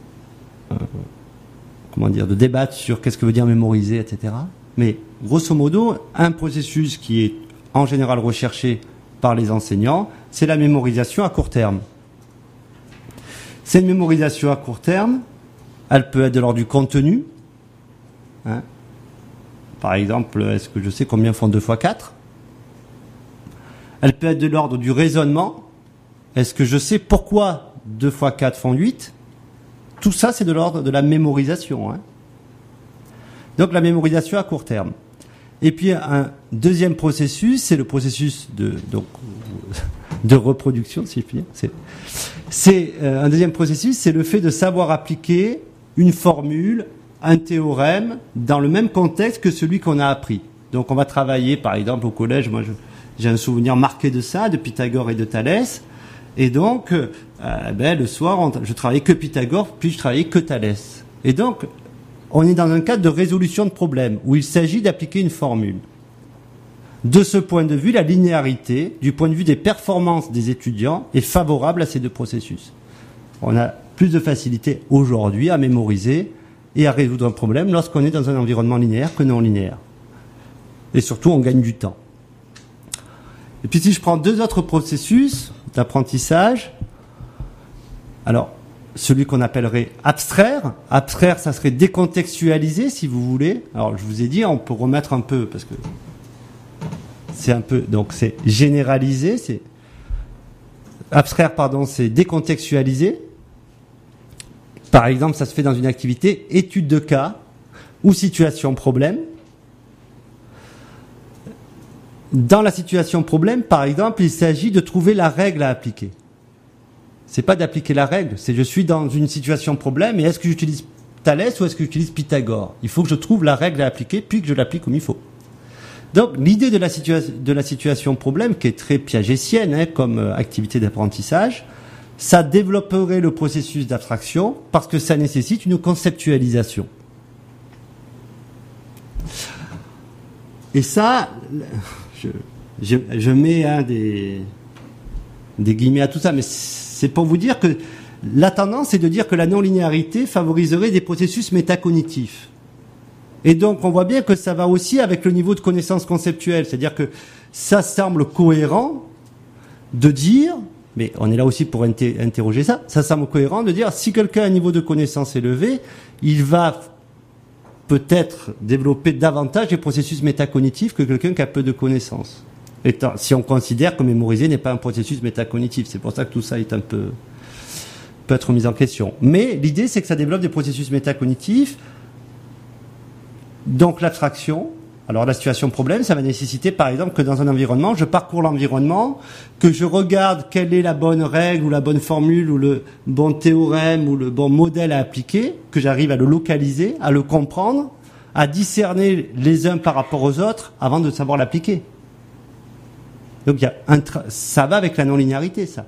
de débattre sur qu'est-ce que veut dire mémoriser, etc. Mais grosso modo, un processus qui est en général recherché par les enseignants, c'est la mémorisation à court terme. Cette mémorisation à court terme, elle peut être de l'ordre du contenu. Hein. Par exemple, est-ce que je sais combien font 2 fois 4 ? Elle peut être de l'ordre du raisonnement. Est-ce que je sais pourquoi 2 fois 4 font 8. Tout ça, c'est de l'ordre de la mémorisation. Hein. Donc la mémorisation à court terme. Et puis un deuxième processus, c'est le processus de reproduction, si je puis dire. Un deuxième processus, c'est le fait de savoir appliquer une formule, un théorème, dans le même contexte que celui qu'on a appris. Donc on va travailler, par exemple, au collège, moi j'ai un souvenir marqué de ça, de Pythagore et de Thalès. Et donc, le soir, je travaillais que Pythagore, puis je travaillais que Thalès. Et donc, on est dans un cadre de résolution de problèmes, où il s'agit d'appliquer une formule. De ce point de vue, la linéarité, du point de vue des performances des étudiants, est favorable à ces deux processus. On a plus de facilité aujourd'hui à mémoriser et à résoudre un problème lorsqu'on est dans un environnement linéaire que non linéaire. Et surtout, on gagne du temps. Et puis si je prends deux autres processus d'apprentissage, alors celui qu'on appellerait abstraire. Abstraire, ça serait décontextualiser, si vous voulez. Alors je vous ai dit, on peut remettre un peu, parce que c'est un peu, donc c'est généraliser, c'est décontextualiser. Par exemple, ça se fait dans une activité étude de cas ou situation problème. Dans la situation problème, par exemple, il s'agit de trouver la règle à appliquer. C'est pas d'appliquer la règle, c'est je suis dans une situation problème et est-ce que j'utilise Thalès ou est-ce que j'utilise Pythagore? Il faut que je trouve la règle à appliquer puis que je l'applique comme il faut. Donc l'idée de la situation problème, qui est très piagétienne comme activité d'apprentissage, ça développerait le processus d'abstraction parce que ça nécessite une conceptualisation. Et ça, je mets des guillemets à tout ça, mais c'est pour vous dire que la tendance est de dire que la non-linéarité favoriserait des processus métacognitifs. Et donc on voit bien que ça va aussi avec le niveau de connaissance conceptuelle, c'est-à-dire que ça semble cohérent de dire, mais on est là aussi pour interroger ça semble cohérent de dire si quelqu'un a un niveau de connaissance élevé, il va peut-être développer davantage les processus métacognitifs que quelqu'un qui a peu de connaissances. Si on considère que mémoriser n'est pas un processus métacognitif, c'est pour ça que tout ça est peut être mis en question. Mais l'idée, c'est que ça développe des processus métacognitifs. Donc l'abstraction, alors la situation problème, ça va nécessiter par exemple que dans un environnement, je parcours l'environnement, que je regarde quelle est la bonne règle ou la bonne formule ou le bon théorème ou le bon modèle à appliquer, que j'arrive à le localiser, à le comprendre, à discerner les uns par rapport aux autres avant de savoir l'appliquer. Donc ça va avec la non-linéarité, ça.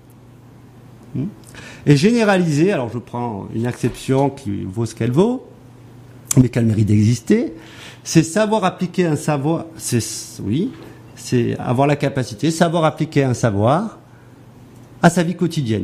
Et généraliser, alors je prends une acception qui vaut ce qu'elle vaut, mais qu'elle mérite d'exister, c'est savoir appliquer un savoir, c'est avoir la capacité, savoir appliquer un savoir à sa vie quotidienne.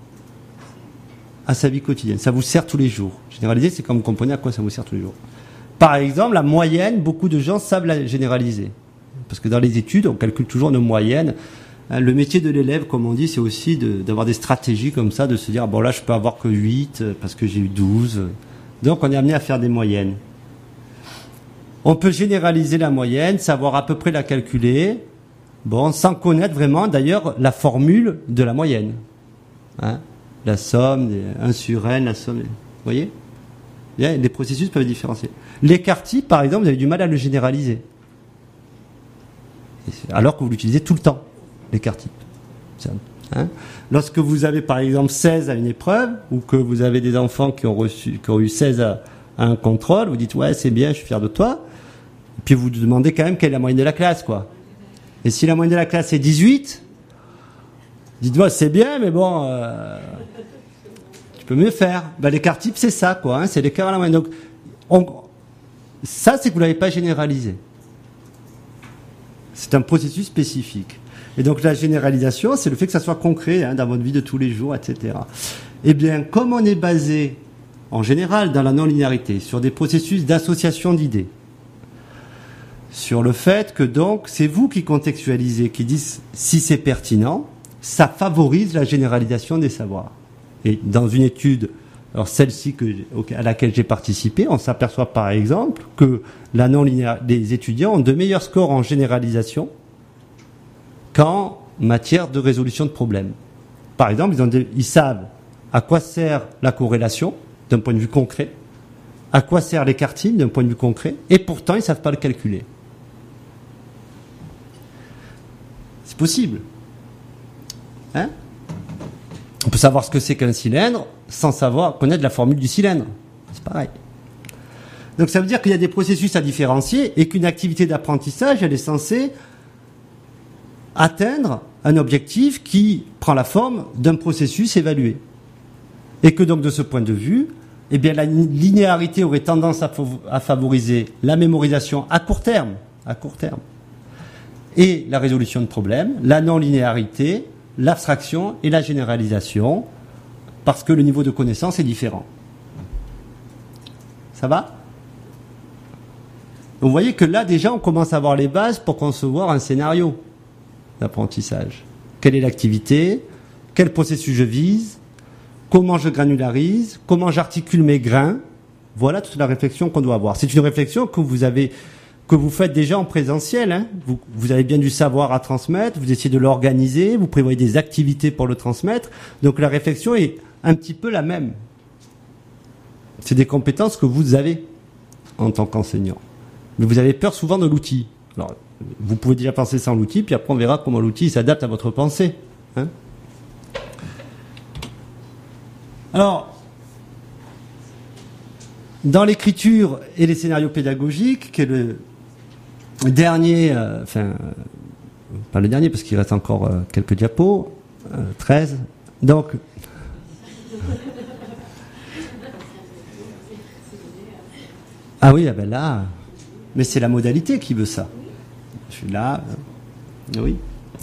À sa vie quotidienne. Ça vous sert tous les jours. Généraliser, c'est quand vous comprenez à quoi ça vous sert tous les jours. Par exemple, la moyenne, beaucoup de gens savent la généraliser. Parce que dans les études, on calcule toujours nos moyennes. Le métier de l'élève, comme on dit, c'est aussi d'avoir des stratégies comme ça, de se dire, bon là, je peux avoir que 8 parce que j'ai eu 12. Donc, on est amené à faire des moyennes. On peut généraliser la moyenne, savoir à peu près la calculer, sans connaître vraiment, d'ailleurs, la formule de la moyenne. Hein, la somme, 1 sur n, la somme, vous voyez? Les processus peuvent être différenciés. L'écart-type, par exemple, vous avez du mal à le généraliser. Alors que vous l'utilisez tout le temps, l'écart-type. Hein, lorsque vous avez par exemple 16 à une épreuve, ou que vous avez des enfants qui ont eu 16 à un contrôle, vous dites ouais c'est bien, je suis fier de toi, et puis vous demandez quand même quelle est la moyenne de la classe, quoi. Et si la moyenne de la classe est 18, dites-moi c'est bien, mais bon, tu peux mieux faire. L'écart-type c'est ça, quoi, hein, c'est l'écart à la moyenne. Donc ça c'est que vous l'avez pas généralisé. C'est un processus spécifique. Et donc la généralisation, c'est le fait que ça soit concret dans votre vie de tous les jours, etc. Eh bien, comme on est basé, en général, dans la non-linéarité, sur des processus d'association d'idées, sur le fait que donc, c'est vous qui contextualisez, qui dites si c'est pertinent, ça favorise la généralisation des savoirs. Et dans une étude, alors celle-ci à laquelle j'ai participé, on s'aperçoit par exemple que les étudiants ont de meilleurs scores en généralisation qu'en matière de résolution de problèmes. Par exemple, ils savent à quoi sert la corrélation d'un point de vue concret, à quoi sert l'écartine d'un point de vue concret, et pourtant ils ne savent pas le calculer. C'est possible. Hein? On peut savoir ce que c'est qu'un cylindre sans savoir connaître la formule du cylindre. C'est pareil. Donc ça veut dire qu'il y a des processus à différencier et qu'une activité d'apprentissage, elle est censée atteindre un objectif qui prend la forme d'un processus évalué. Et que donc de ce point de vue, eh bien la linéarité aurait tendance à favoriser la mémorisation à court terme, et la résolution de problèmes, la non-linéarité, l'abstraction et la généralisation, parce que le niveau de connaissance est différent. Ça va ? Vous voyez que là, déjà, on commence à avoir les bases pour concevoir un scénario d'apprentissage. Quelle est l'activité ? Quel processus je vise ? Comment je granularise ? Comment j'articule mes grains ? Voilà toute la réflexion qu'on doit avoir. C'est une réflexion que vous faites déjà en présentiel. Hein. Vous avez bien du savoir à transmettre, vous essayez de l'organiser, vous prévoyez des activités pour le transmettre. Donc la réflexion est un petit peu la même. C'est des compétences que vous avez en tant qu'enseignant. Mais vous avez peur souvent de l'outil. Alors, vous pouvez déjà penser sans l'outil, puis après on verra comment l'outil s'adapte à votre pensée. Hein. Alors, dans l'écriture et les scénarios pédagogiques, qui est le dernier, pas le dernier parce qu'il reste encore quelques diapos, 13. Donc, ah oui, là, mais c'est la modalité qui veut ça. Je suis là, oui.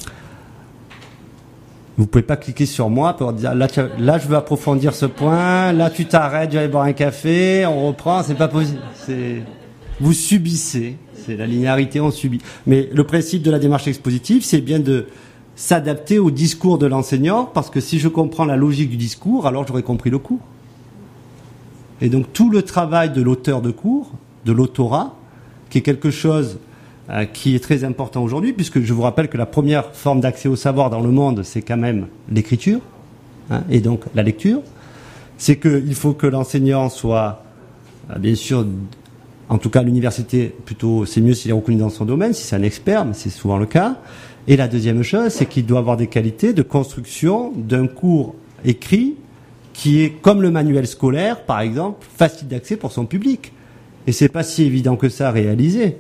Vous pouvez pas cliquer sur moi pour dire là je veux approfondir ce point, là tu t'arrêtes, je vais aller boire un café, on reprend, c'est pas possible. Vous subissez, c'est la linéarité, on subit. Mais le principe de la démarche expositive, c'est bien de s'adapter au discours de l'enseignant, parce que si je comprends la logique du discours, alors j'aurai compris le cours. Et donc tout le travail de l'auteur de cours, de l'autorat, qui est quelque chose qui est très important aujourd'hui, puisque je vous rappelle que la première forme d'accès au savoir dans le monde, c'est quand même l'écriture, hein, et donc la lecture. C'est qu'il faut que l'enseignant soit, bien sûr, en tout cas à l'université, plutôt, c'est mieux s'il est reconnu dans son domaine, si c'est un expert, mais c'est souvent le cas. Et la deuxième chose, c'est qu'il doit avoir des qualités de construction d'un cours écrit qui est, comme le manuel scolaire, par exemple, facile d'accès pour son public. Et c'est pas si évident que ça à réaliser.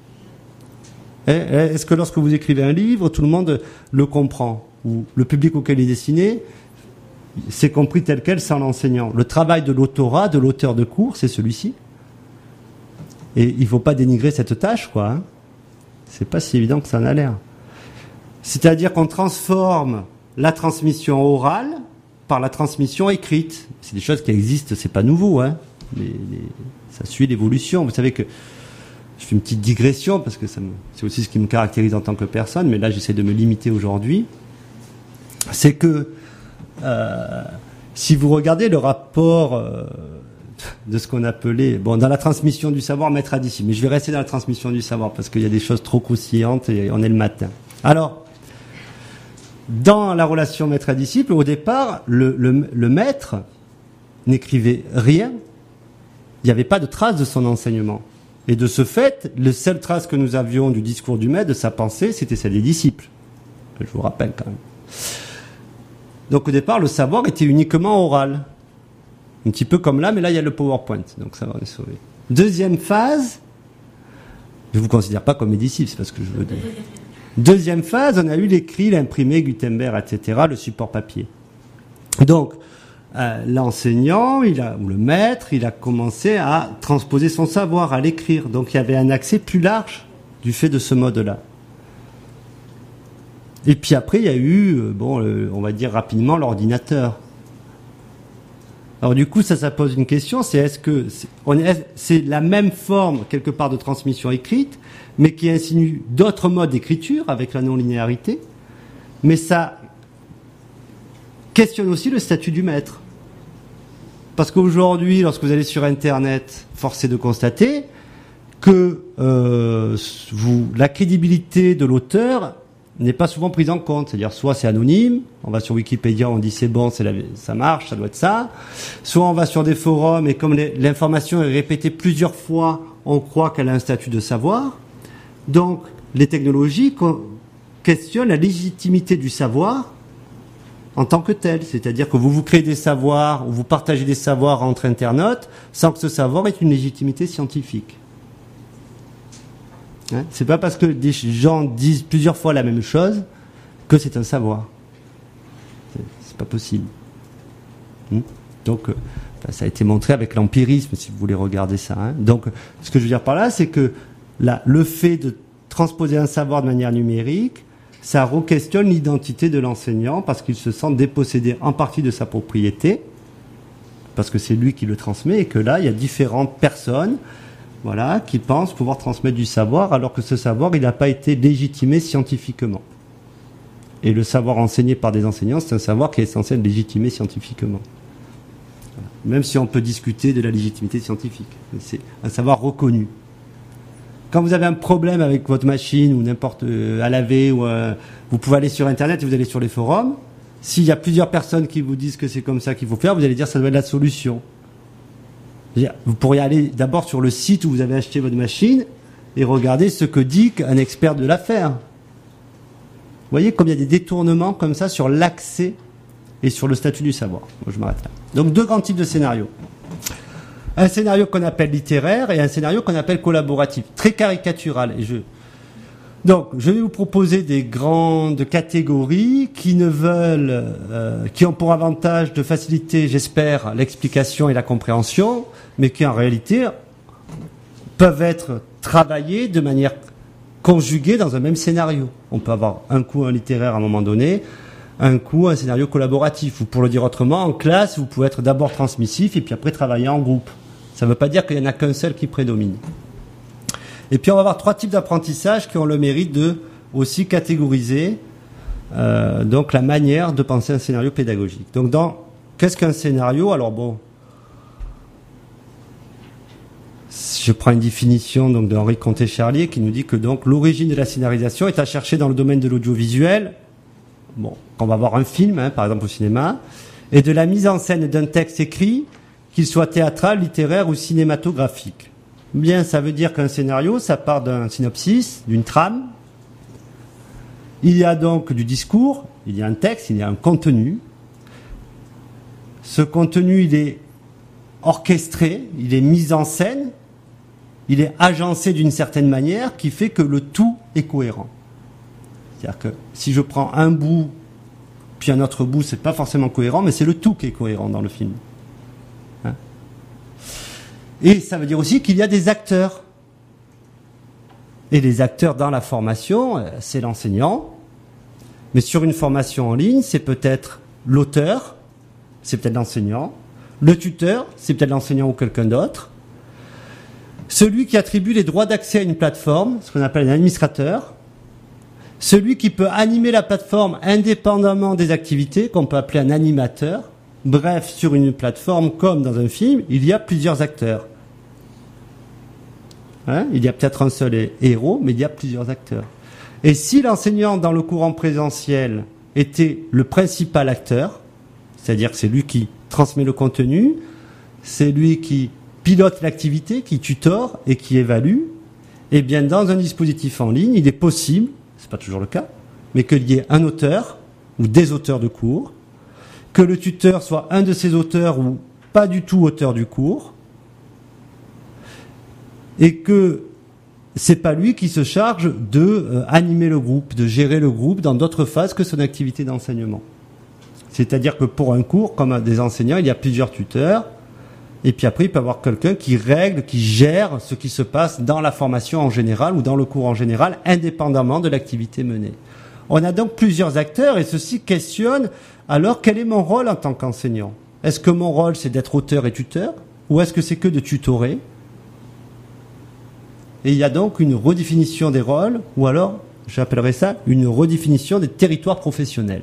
Est-ce que lorsque vous écrivez un livre, tout le monde le comprend? Ou le public auquel il est destiné, c'est compris tel quel sans l'enseignant? Le travail de l'autorat, de l'auteur de cours, c'est celui-ci. Et il ne faut pas dénigrer cette tâche, quoi. Hein. C'est pas si évident que ça en a l'air. C'est-à-dire qu'on transforme la transmission orale par la transmission écrite. C'est des choses qui existent, c'est pas nouveau, hein. Ça suit l'évolution. Vous savez que je fais une petite digression parce que c'est aussi ce qui me caractérise en tant que personne, mais là j'essaie de me limiter aujourd'hui. C'est que si vous regardez le rapport de ce qu'on appelait, dans la transmission du savoir, maître à disciple, mais je vais rester dans la transmission du savoir parce qu'il y a des choses trop croustillantes et on est le matin. Alors, dans la relation maître à disciple, au départ, le maître n'écrivait rien. Il n'y avait pas de trace de son enseignement. Et de ce fait, les seules traces que nous avions du discours du maître, de sa pensée, c'était celle des disciples. Je vous rappelle quand même. Donc au départ, le savoir était uniquement oral. Un petit peu comme là, mais là, il y a le PowerPoint. Donc ça va, on est sauvé. Deuxième phase, je ne vous considère pas comme mes disciples, c'est pas ce que je veux dire. Deuxième phase, on a eu l'écrit, l'imprimé, Gutenberg, etc., le support papier. Donc, l'enseignant, ou le maître, il a commencé à transposer son savoir, à l'écrire. Donc il y avait un accès plus large du fait de ce mode-là. Et puis après, il y a eu, on va dire rapidement, l'ordinateur. Alors du coup, ça pose une question, c'est est-ce que c'est la même forme, quelque part, de transmission écrite, mais qui insinue d'autres modes d'écriture, avec la non-linéarité, mais ça questionne aussi le statut du maître. Parce qu'aujourd'hui, lorsque vous allez sur Internet, force est de constater que la crédibilité de l'auteur n'est pas souvent prise en compte. C'est-à-dire, soit c'est anonyme, on va sur Wikipédia, on dit c'est bon, ça marche, ça doit être ça. Soit on va sur des forums et comme l'information est répétée plusieurs fois, on croit qu'elle a un statut de savoir. Donc, les technologies questionnent la légitimité du savoir en tant que tel. C'est-à-dire que vous créez des savoirs ou vous partagez des savoirs entre internautes sans que ce savoir ait une légitimité scientifique. Hein, c'est pas parce que des gens disent plusieurs fois la même chose que c'est un savoir. C'est pas possible. Donc, ça a été montré avec l'empirisme, si vous voulez regarder ça. Hein. Donc, ce que je veux dire par là, c'est que le fait de transposer un savoir de manière numérique, ça re-questionne l'identité de l'enseignant parce qu'il se sent dépossédé en partie de sa propriété, parce que c'est lui qui le transmet et que là, il y a différentes personnes qui pensent pouvoir transmettre du savoir alors que ce savoir, il n'a pas été légitimé scientifiquement. Et le savoir enseigné par des enseignants, c'est un savoir qui est censé être légitimé scientifiquement. Voilà. Même si on peut discuter de la légitimité scientifique. C'est un savoir reconnu. Quand vous avez un problème avec votre machine ou n'importe à laver, vous pouvez aller sur Internet et vous allez sur les forums. S'il y a plusieurs personnes qui vous disent que c'est comme ça qu'il faut faire, vous allez dire que ça doit être la solution. Vous pourriez aller d'abord sur le site où vous avez acheté votre machine et regarder ce que dit un expert de l'affaire. Vous voyez comme il y a des détournements comme ça sur l'accès et sur le statut du savoir. Moi, je m'arrête là. Donc, deux grands types de scénarios. Un scénario qu'on appelle littéraire et un scénario qu'on appelle collaboratif. Très caricatural. Donc, je vais vous proposer des grandes catégories qui qui ont pour avantage de faciliter, j'espère, l'explication et la compréhension, mais qui en réalité peuvent être travaillées de manière conjuguée dans un même scénario. On peut avoir un coup un littéraire à un moment donné, un coup un scénario collaboratif. Ou pour le dire autrement, en classe, vous pouvez être d'abord transmissif et puis après travailler en groupe. Ça ne veut pas dire qu'il n'y en a qu'un seul qui prédomine. Et puis on va avoir trois types d'apprentissage qui ont le mérite de aussi catégoriser donc la manière de penser un scénario pédagogique. Donc qu'est-ce qu'un scénario? Alors bon, je prends une définition donc d'Henri Conté-Charlier qui nous dit que donc l'origine de la scénarisation est à chercher dans le domaine de l'audiovisuel. Bon, quand on va voir un film, par exemple au cinéma, et de la mise en scène d'un texte écrit, qu'il soit théâtral, littéraire ou cinématographique. Bien, ça veut dire qu'un scénario, ça part d'un synopsis, d'une trame. Il y a donc du discours, il y a un texte, il y a un contenu. Ce contenu, il est orchestré, il est mis en scène, il est agencé d'une certaine manière qui fait que le tout est cohérent. C'est-à-dire que si je prends un bout, puis un autre bout, c'est pas forcément cohérent, mais c'est le tout qui est cohérent dans le film. Et ça veut dire aussi qu'il y a des acteurs. Et les acteurs dans la formation, c'est l'enseignant. Mais sur une formation en ligne, c'est peut-être l'auteur, c'est peut-être l'enseignant. Le tuteur, c'est peut-être l'enseignant ou quelqu'un d'autre. Celui qui attribue les droits d'accès à une plateforme, ce qu'on appelle un administrateur. Celui qui peut animer la plateforme indépendamment des activités, qu'on peut appeler un animateur. Bref, sur une plateforme comme dans un film, il y a plusieurs acteurs. Il y a peut-être un seul héros, mais il y a plusieurs acteurs. Et si l'enseignant dans le courant présentiel était le principal acteur, c'est-à-dire que c'est lui qui transmet le contenu, c'est lui qui pilote l'activité, qui tutore et qui évalue, eh bien dans un dispositif en ligne, il est possible, c'est pas toujours le cas, mais qu'il y ait un auteur ou des auteurs de cours, que le tuteur soit un de ces auteurs ou pas du tout auteur du cours, et que c'est pas lui qui se charge de animer le groupe, de gérer le groupe dans d'autres phases que son activité d'enseignement. C'est-à-dire que pour un cours, comme des enseignants, il y a plusieurs tuteurs, et puis après il peut y avoir quelqu'un qui règle, qui gère ce qui se passe dans la formation en général ou dans le cours en général, indépendamment de l'activité menée. On a donc plusieurs acteurs et ceci questionne alors quel est mon rôle en tant qu'enseignant? Est-ce que mon rôle c'est d'être auteur et tuteur ou est-ce que c'est que de tutorer? Et il y a donc une redéfinition des rôles ou alors j'appellerais ça une redéfinition des territoires professionnels.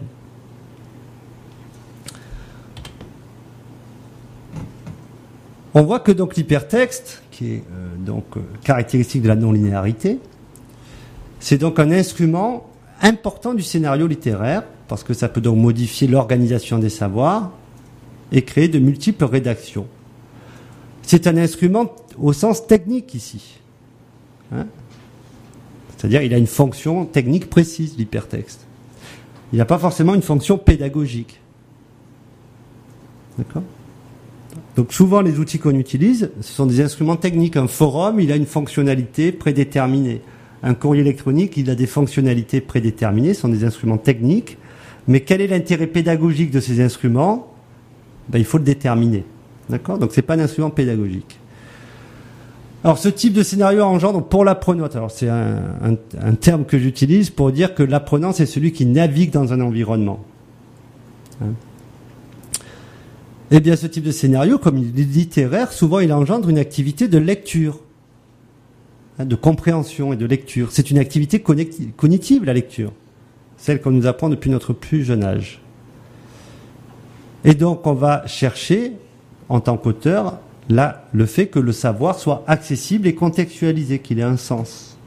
On voit que donc l'hypertexte, qui est caractéristique de la non-linéarité, c'est donc un instrument important du scénario littéraire, parce que ça peut donc modifier l'organisation des savoirs et créer de multiples rédactions. C'est un instrument au sens technique ici. Hein? C'est-à-dire il a une fonction technique précise, l'hypertexte. Il n'a pas forcément une fonction pédagogique. D'accord ? Donc souvent les outils qu'on utilise, ce sont des instruments techniques. Un forum, il a une fonctionnalité prédéterminée. Un courrier électronique, il a des fonctionnalités prédéterminées, ce sont des instruments techniques. Mais quel est l'intérêt pédagogique de ces instruments ? Ben, il faut le déterminer. D'accord ? Donc c'est pas un instrument pédagogique. Alors ce type de scénario engendre pour l'apprenant, alors c'est un terme que j'utilise pour dire que l'apprenant c'est celui qui navigue dans un environnement. Hein ? Eh bien ce type de scénario, comme il est littéraire, souvent il engendre une activité de lecture, hein, de compréhension et de lecture. C'est une activité cognitive la lecture, celle qu'on nous apprend depuis notre plus jeune âge. Et donc on va chercher, en tant qu'auteur, là, le fait que le savoir soit accessible et contextualisé, qu'il ait un sens.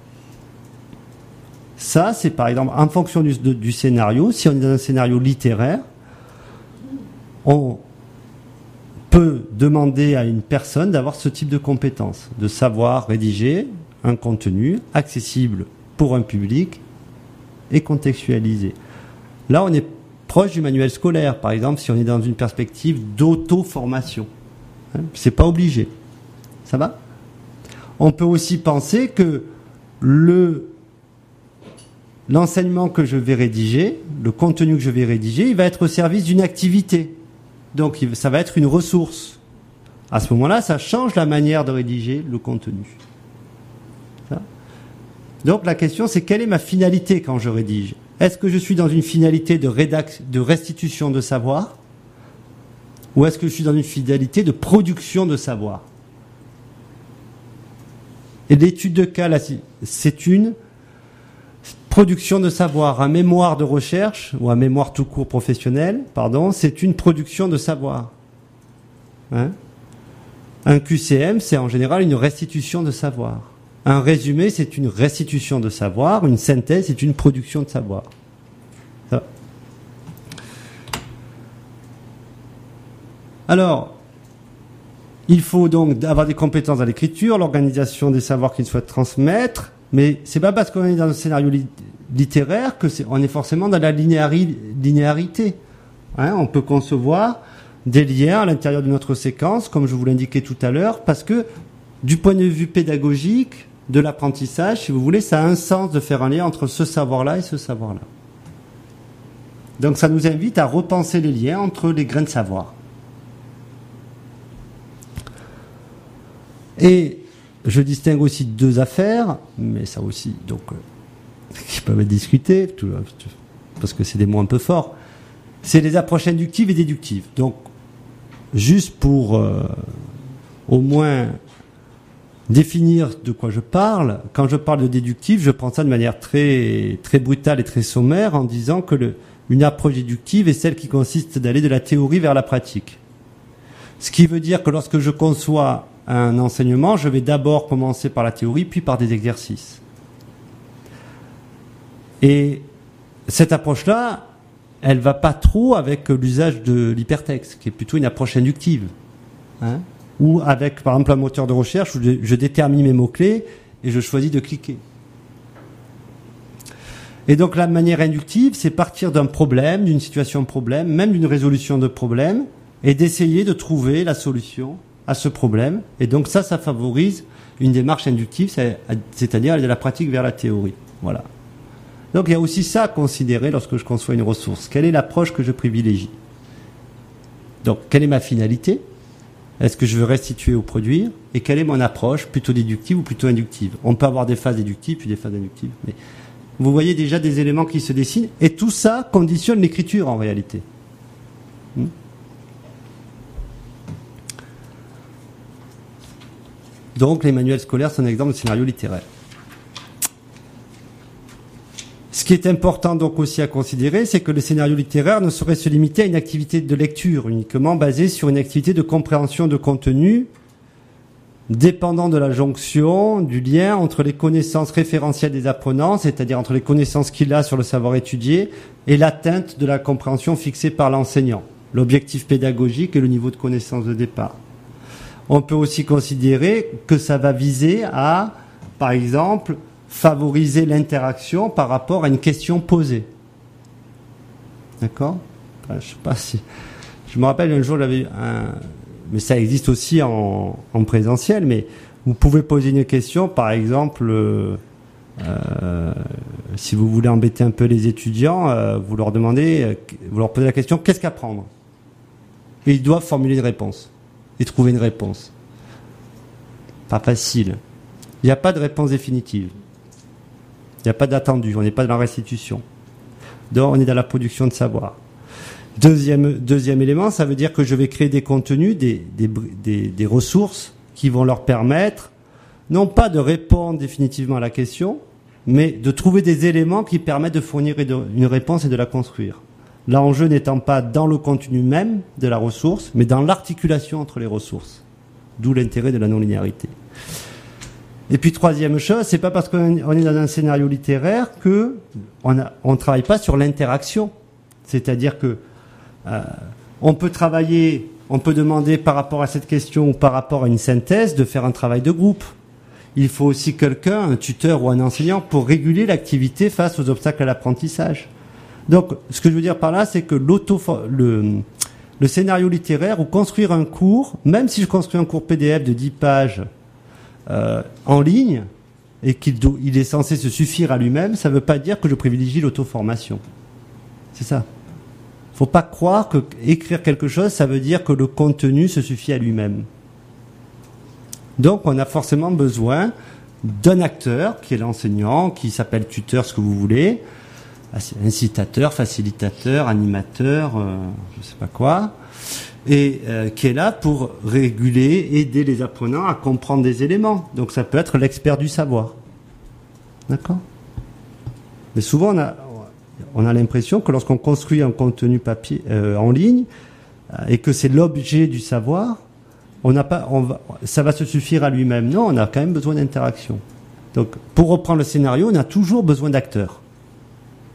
Ça, c'est par exemple, en fonction du scénario, si on est dans un scénario littéraire, on peut demander à une personne d'avoir ce type de compétences, de savoir rédiger un contenu accessible pour un public et contextualisé. Là, on est proche du manuel scolaire, par exemple, si on est dans une perspective d'auto-formation. Hein, c'est pas obligé. Ça va ? On peut aussi penser que l'enseignement que je vais rédiger, le contenu que je vais rédiger, il va être au service d'une activité. Donc ça va être une ressource. À ce moment-là, ça change la manière de rédiger le contenu. Ça ? Donc la question, c'est quelle est ma finalité quand je rédige ? Est-ce que je suis dans une finalité de restitution de savoir ? Ou est-ce que je suis dans une finalité de production de savoir ? Et l'étude de cas, là, c'est une production de savoir. Un mémoire de recherche, ou un mémoire tout court professionnel, pardon, c'est une production de savoir. Hein ? Un QCM, c'est en général une restitution de savoir. Un résumé, c'est une restitution de savoir. Une synthèse, c'est une production de savoir. Ça. Alors, il faut donc avoir des compétences dans l'écriture, l'organisation des savoirs qu'il souhaite transmettre, mais c'est pas parce qu'on est dans un scénario littéraire que on est forcément dans la linéarité. Hein, on peut concevoir des liens à l'intérieur de notre séquence, comme je vous l'indiquais tout à l'heure, parce que du point de vue pédagogique, de l'apprentissage, si vous voulez, ça a un sens de faire un lien entre ce savoir-là et ce savoir-là. Donc ça nous invite à repenser les liens entre les grains de savoir. Et je distingue aussi deux affaires, mais ça aussi, donc, qui peuvent être discutées, parce que c'est des mots un peu forts. C'est les approches inductives et déductives. Donc, juste pour au moins définir de quoi je parle, quand je parle de déductif, je prends ça de manière très, très brutale et très sommaire en disant que une approche déductive est celle qui consiste d'aller de la théorie vers la pratique. Ce qui veut dire que lorsque je conçois un enseignement, je vais d'abord commencer par la théorie, puis par des exercices. Et cette approche-là, elle va pas trop avec l'usage de l'hypertexte, qui est plutôt une approche inductive. Hein, ou avec, par exemple, un moteur de recherche où je détermine mes mots-clés et je choisis de cliquer. Et donc la manière inductive, c'est partir d'un problème, d'une situation problème, même d'une résolution de problème, et d'essayer de trouver la solution à ce problème. Et donc ça favorise une démarche inductive, c'est-à-dire aller de la pratique vers la théorie. Voilà. Donc il y a aussi ça à considérer lorsque je conçois une ressource. Quelle est l'approche que je privilégie ? Donc quelle est ma finalité ? Est-ce que je veux restituer ou produire ? Et quelle est mon approche, plutôt déductive ou plutôt inductive ? On peut avoir des phases déductives puis des phases inductives. Mais vous voyez déjà des éléments qui se dessinent. Et tout ça conditionne l'écriture en réalité. Donc les manuels scolaires sont un exemple de scénario littéraire. Ce qui est important donc aussi à considérer, c'est que le scénario littéraire ne saurait se limiter à une activité de lecture uniquement basée sur une activité de compréhension de contenu dépendant de la jonction, du lien entre les connaissances référentielles des apprenants, c'est-à-dire entre les connaissances qu'il a sur le savoir étudié, et l'atteinte de la compréhension fixée par l'enseignant, l'objectif pédagogique et le niveau de connaissance de départ. On peut aussi considérer que ça va viser à, par exemple, favoriser l'interaction par rapport à une question posée. D'accord ? Enfin, je sais pas si... Je me rappelle un jour, j'avais mais ça existe aussi en présentiel, mais vous pouvez poser une question, par exemple, si vous voulez embêter un peu les étudiants, vous leur demandez, vous leur posez la question, qu'est-ce qu'apprendre ? Et ils doivent formuler une réponse et trouver une réponse. Pas facile. Il n'y a pas de réponse définitive. Il n'y a pas d'attendu, on n'est pas dans la restitution. Donc on est dans la production de savoir. Deuxième élément, ça veut dire que je vais créer des contenus, des ressources qui vont leur permettre, non pas de répondre définitivement à la question, mais de trouver des éléments qui permettent de fournir une réponse et de la construire. L'enjeu n'étant pas dans le contenu même de la ressource, mais dans l'articulation entre les ressources. D'où l'intérêt de la non-linéarité. Et puis troisième chose, c'est pas parce qu'on est dans un scénario littéraire que on travaille pas sur l'interaction. C'est-à-dire que on peut travailler, on peut demander par rapport à cette question ou par rapport à une synthèse de faire un travail de groupe. Il faut aussi quelqu'un, un tuteur ou un enseignant, pour réguler l'activité face aux obstacles à l'apprentissage. Donc, ce que je veux dire par là, c'est que le scénario littéraire ou construire un cours, même si je construis un cours PDF de 10 pages en ligne et qu'il est censé se suffire à lui-même, ça ne veut pas dire que je privilégie l'auto-formation. C'est ça. Faut pas croire que écrire quelque chose, ça veut dire que le contenu se suffit à lui-même. Donc, on a forcément besoin d'un acteur, qui est l'enseignant, qui s'appelle tuteur, ce que vous voulez, incitateur, facilitateur, animateur, je sais pas quoi, et qui est là pour réguler, aider les apprenants à comprendre des éléments. Donc, ça peut être l'expert du savoir. D'accord ? Mais souvent, on a l'impression que lorsqu'on construit un contenu papier en ligne et que c'est l'objet du savoir, ça va se suffire à lui-même. Non, on a quand même besoin d'interaction. Donc, pour reprendre le scénario, on a toujours besoin d'acteurs. Ça va ?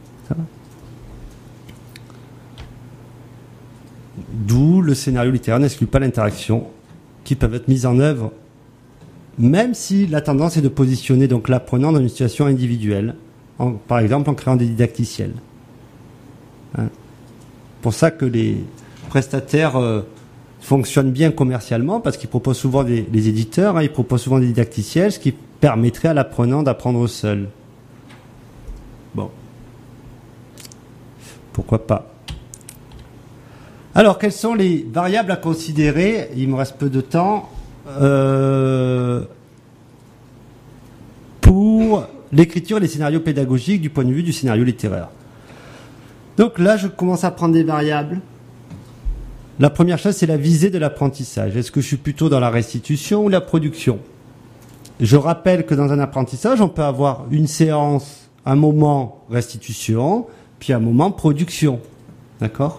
D'où le scénario littéraire n'exclut pas l'interaction qui peuvent être mises en œuvre, même si la tendance est de positionner donc l'apprenant dans une situation individuelle. Par exemple en créant des didacticiels. Pour ça que les prestataires fonctionnent bien commercialement, parce qu'ils proposent souvent les éditeurs, ils proposent souvent des didacticiels, ce qui permettrait à l'apprenant d'apprendre seul. Bon. Pourquoi pas. Alors, quelles sont les variables à considérer ? Il me reste peu de temps. Pour l'écriture et les scénarios pédagogiques du point de vue du scénario littéraire. Donc là, je commence à prendre des variables. La première chose, c'est la visée de l'apprentissage. Est-ce que je suis plutôt dans la restitution ou la production ? Je rappelle que dans un apprentissage, on peut avoir une séance, un moment restitution, puis un moment production. D'accord ?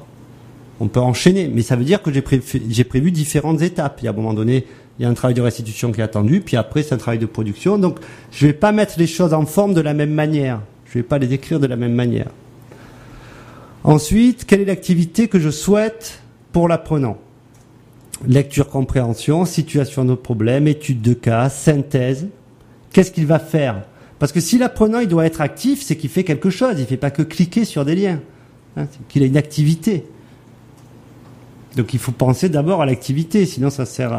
On peut enchaîner, mais ça veut dire que j'ai prévu différentes étapes. Il y a un moment donné, il y a un travail de restitution qui est attendu, puis après, c'est un travail de production. Donc, je ne vais pas mettre les choses en forme de la même manière. Je ne vais pas les décrire de la même manière. Ensuite, quelle est l'activité que je souhaite pour l'apprenant ? Lecture-compréhension, situation de problème, étude de cas, synthèse. Qu'est-ce qu'il va faire ? Parce que si l'apprenant il doit être actif, c'est qu'il fait quelque chose. Il ne fait pas que cliquer sur des liens. C'est qu'il a une activité. Donc il faut penser d'abord à l'activité, sinon ça sert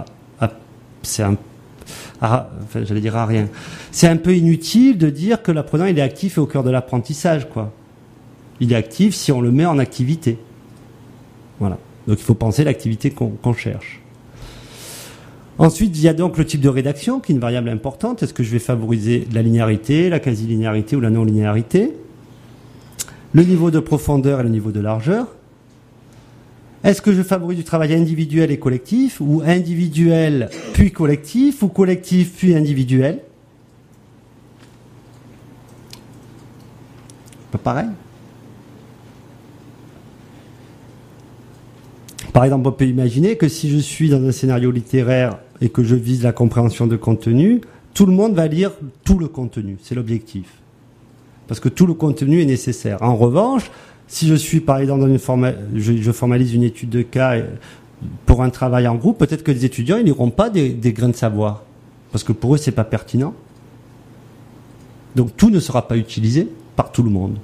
j'allais dire à rien. C'est un peu inutile de dire que l'apprenant il est actif et au cœur de l'apprentissage, quoi. Il est actif si on le met en activité. Voilà. Donc il faut penser à l'activité qu'on cherche. Ensuite, il y a donc le type de rédaction qui est une variable importante. Est-ce que je vais favoriser la linéarité, la quasi-linéarité ou la non-linéarité ? Le niveau de profondeur et le niveau de largeur. Est-ce que je favorise du travail individuel et collectif, ou individuel puis collectif, ou collectif puis individuel ? Pas pareil. Par exemple, on peut imaginer que si je suis dans un scénario littéraire et que je vise la compréhension de contenu, tout le monde va lire tout le contenu. C'est l'objectif. Parce que tout le contenu est nécessaire. En revanche, si je suis par exemple dans je formalise une étude de cas pour un travail en groupe, peut-être que les étudiants ils n'iront pas des grains de savoir. Parce que pour eux, c'est pas pertinent. Donc tout ne sera pas utilisé par tout le monde.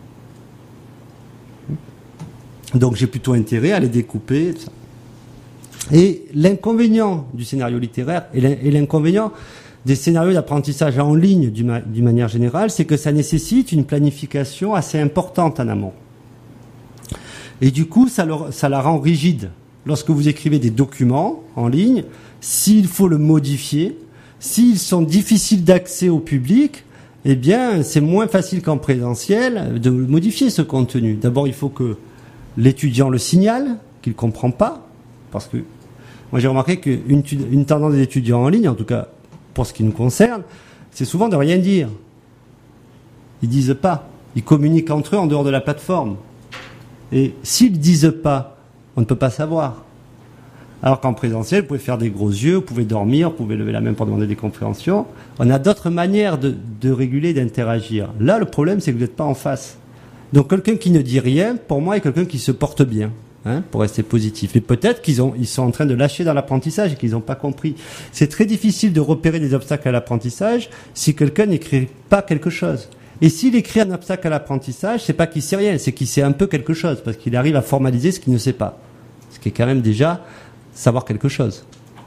Donc j'ai plutôt intérêt à les découper. Tout ça. Et l'inconvénient du scénario littéraire et l'inconvénient des scénarios d'apprentissage en ligne d'une manière générale, c'est que ça nécessite une planification assez importante en amont. Et du coup, ça la rend rigide. Lorsque vous écrivez des documents en ligne, s'il faut le modifier, s'ils sont difficiles d'accès au public, eh bien, c'est moins facile qu'en présentiel de modifier ce contenu. D'abord, il faut que l'étudiant le signale, qu'il ne comprend pas, parce que moi j'ai remarqué qu'une tendance des étudiants en ligne, en tout cas pour ce qui nous concerne, c'est souvent de rien dire. Ils disent pas, ils communiquent entre eux en dehors de la plateforme. Et s'ils disent pas, on ne peut pas savoir. Alors qu'en présentiel, vous pouvez faire des gros yeux, vous pouvez dormir, vous pouvez lever la main pour demander des compréhensions. On a d'autres manières de réguler, d'interagir. Là, le problème, c'est que vous n'êtes pas en face. Donc quelqu'un qui ne dit rien, pour moi, est quelqu'un qui se porte bien, hein, pour rester positif. Et peut-être ils sont en train de lâcher dans l'apprentissage et qu'ils n'ont pas compris. C'est très difficile de repérer des obstacles à l'apprentissage si quelqu'un n'écrit pas quelque chose. Et s'il écrit un obstacle à l'apprentissage, c'est pas qu'il sait rien, c'est qu'il sait un peu quelque chose, parce qu'il arrive à formaliser ce qu'il ne sait pas. Ce qui est quand même déjà savoir quelque chose.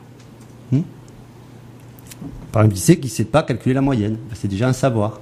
Par exemple, il sait qu'il ne sait pas calculer la moyenne. C'est déjà un savoir.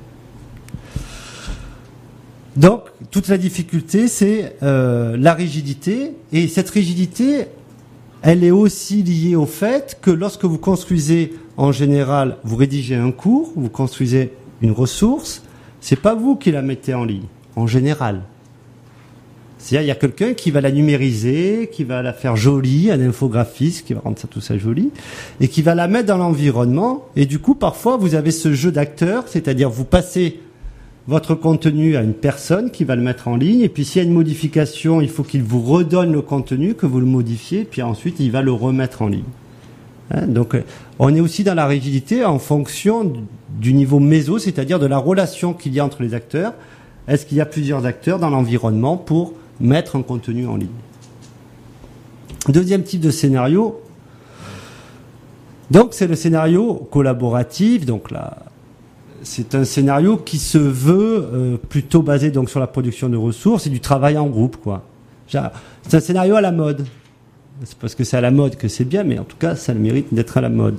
Donc, toute la difficulté, c'est la rigidité. Et cette rigidité, elle est aussi liée au fait que lorsque vous construisez, en général, vous rédigez un cours, vous construisez une ressource, c'est pas vous qui la mettez en ligne, en général. C'est-à-dire, il y a quelqu'un qui va la numériser, qui va la faire jolie, un infographiste qui va rendre tout ça joli, et qui va la mettre dans l'environnement. Et du coup, parfois, vous avez ce jeu d'acteurs, c'est-à-dire vous passez votre contenu à une personne qui va le mettre en ligne, et puis s'il y a une modification, il faut qu'il vous redonne le contenu, que vous le modifiez, puis ensuite il va le remettre en ligne. Hein, donc on est aussi dans la rigidité en fonction du niveau méso, c'est-à-dire de la relation qu'il y a entre les acteurs. Est-ce qu'il y a plusieurs acteurs dans l'environnement pour mettre un contenu en ligne? Deuxième type de scénario, donc c'est le scénario collaboratif, donc là c'est un scénario qui se veut plutôt basé donc sur la production de ressources et du travail en groupe, quoi. C'est un scénario à la mode. C'est parce que c'est à la mode que c'est bien, mais en tout cas, ça a le mérite d'être à la mode.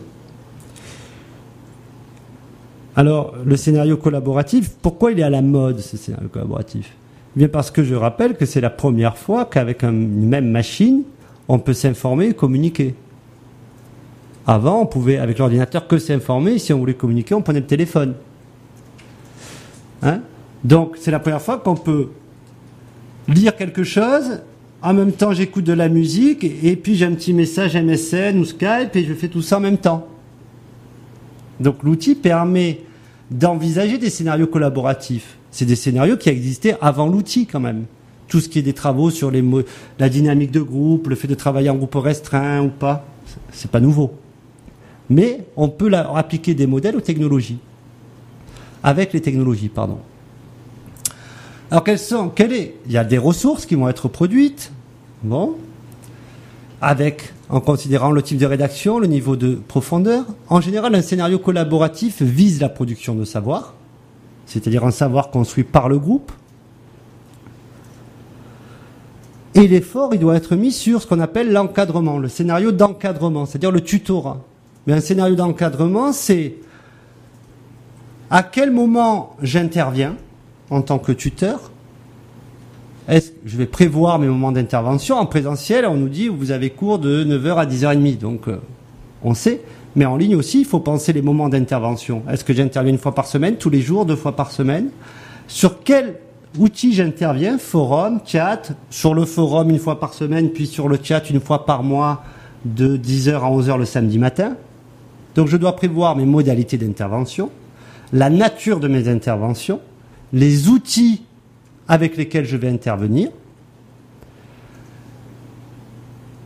Alors, le scénario collaboratif, pourquoi il est à la mode, ce scénario collaboratif? Eh bien parce que je rappelle que c'est la première fois qu'avec une même machine, on peut s'informer et communiquer. Avant, on pouvait, avec l'ordinateur, que s'informer. Si on voulait communiquer, on prenait le téléphone. Hein? Donc, c'est la première fois qu'on peut lire quelque chose. En même temps, j'écoute de la musique. Et puis, j'ai un petit message MSN ou Skype. Et je fais tout ça en même temps. Donc, l'outil permet d'envisager des scénarios collaboratifs. C'est des scénarios qui existaient avant l'outil, quand même. Tout ce qui est des travaux sur la dynamique de groupe, le fait de travailler en groupe restreint ou pas, c'est pas nouveau. Mais on peut appliquer des modèles aux technologies. Avec les technologies, pardon. Alors il y a des ressources qui vont être produites, bon, en considérant le type de rédaction, le niveau de profondeur. En général, un scénario collaboratif vise la production de savoir, c'est-à-dire un savoir construit par le groupe. Et l'effort, il doit être mis sur ce qu'on appelle l'encadrement, le scénario d'encadrement, c'est-à-dire le tutorat. Mais un scénario d'encadrement, c'est à quel moment j'interviens en tant que tuteur. Est-ce que je vais prévoir mes moments d'intervention? En présentiel, on nous dit vous avez cours de 9h à 10h30, donc on sait. Mais en ligne aussi, il faut penser les moments d'intervention. Est-ce que j'interviens une fois par semaine, tous les jours, 2 fois par semaine? Sur quel outil j'interviens? Forum, chat. Sur le forum une fois par semaine, puis sur le chat une fois par mois, de 10h à 11h le samedi matin. Donc je dois prévoir mes modalités d'intervention, la nature de mes interventions, les outils avec lesquels je vais intervenir.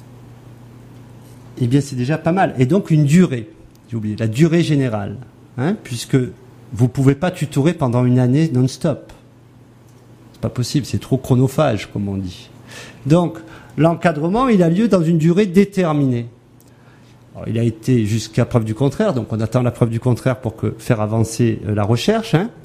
eh bien c'est déjà pas mal. Et donc une durée, j'ai oublié, la durée générale, hein, puisque vous pouvez pas tutorer pendant une année non-stop. C'est pas possible, c'est trop chronophage, comme on dit. Donc, l'encadrement, il a lieu dans une durée déterminée. Alors, il a été jusqu'à preuve du contraire, donc on attend la preuve du contraire pour faire avancer la recherche. Hein.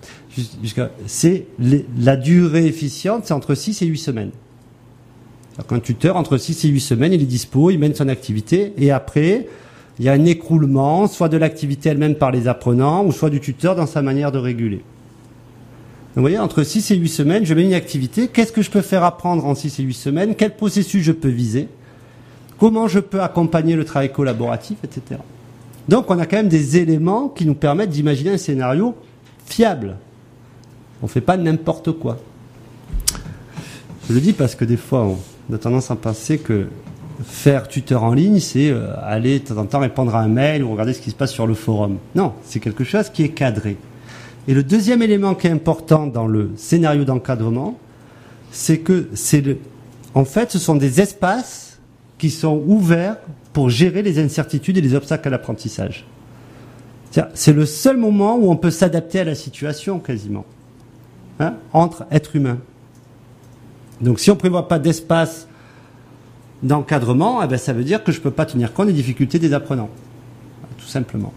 La durée efficiente, c'est entre 6 et 8 semaines. Donc un tuteur, entre 6 et 8 semaines, il est dispo, il mène son activité, et après, il y a un écroulement, soit de l'activité elle-même par les apprenants, ou soit du tuteur dans sa manière de réguler. Donc vous voyez, entre 6 et 8 semaines, je mets une activité, qu'est-ce que je peux faire apprendre en 6 et 8 semaines, quel processus je peux viser, comment je peux accompagner le travail collaboratif, etc. Donc on a quand même des éléments qui nous permettent d'imaginer un scénario fiable. On ne fait pas n'importe quoi. Je le dis parce que des fois, on a tendance à penser que faire tuteur en ligne, c'est aller de temps en temps répondre à un mail ou regarder ce qui se passe sur le forum. Non, c'est quelque chose qui est cadré. Et le deuxième élément qui est important dans le scénario d'encadrement, c'est que en fait, ce sont des espaces qui sont ouverts pour gérer les incertitudes et les obstacles à l'apprentissage. C'est le seul moment où on peut s'adapter à la situation, quasiment, hein, entre êtres humains. Donc si on ne prévoit pas d'espace d'encadrement, eh ben, ça veut dire que je ne peux pas tenir compte des difficultés des apprenants. Tout simplement.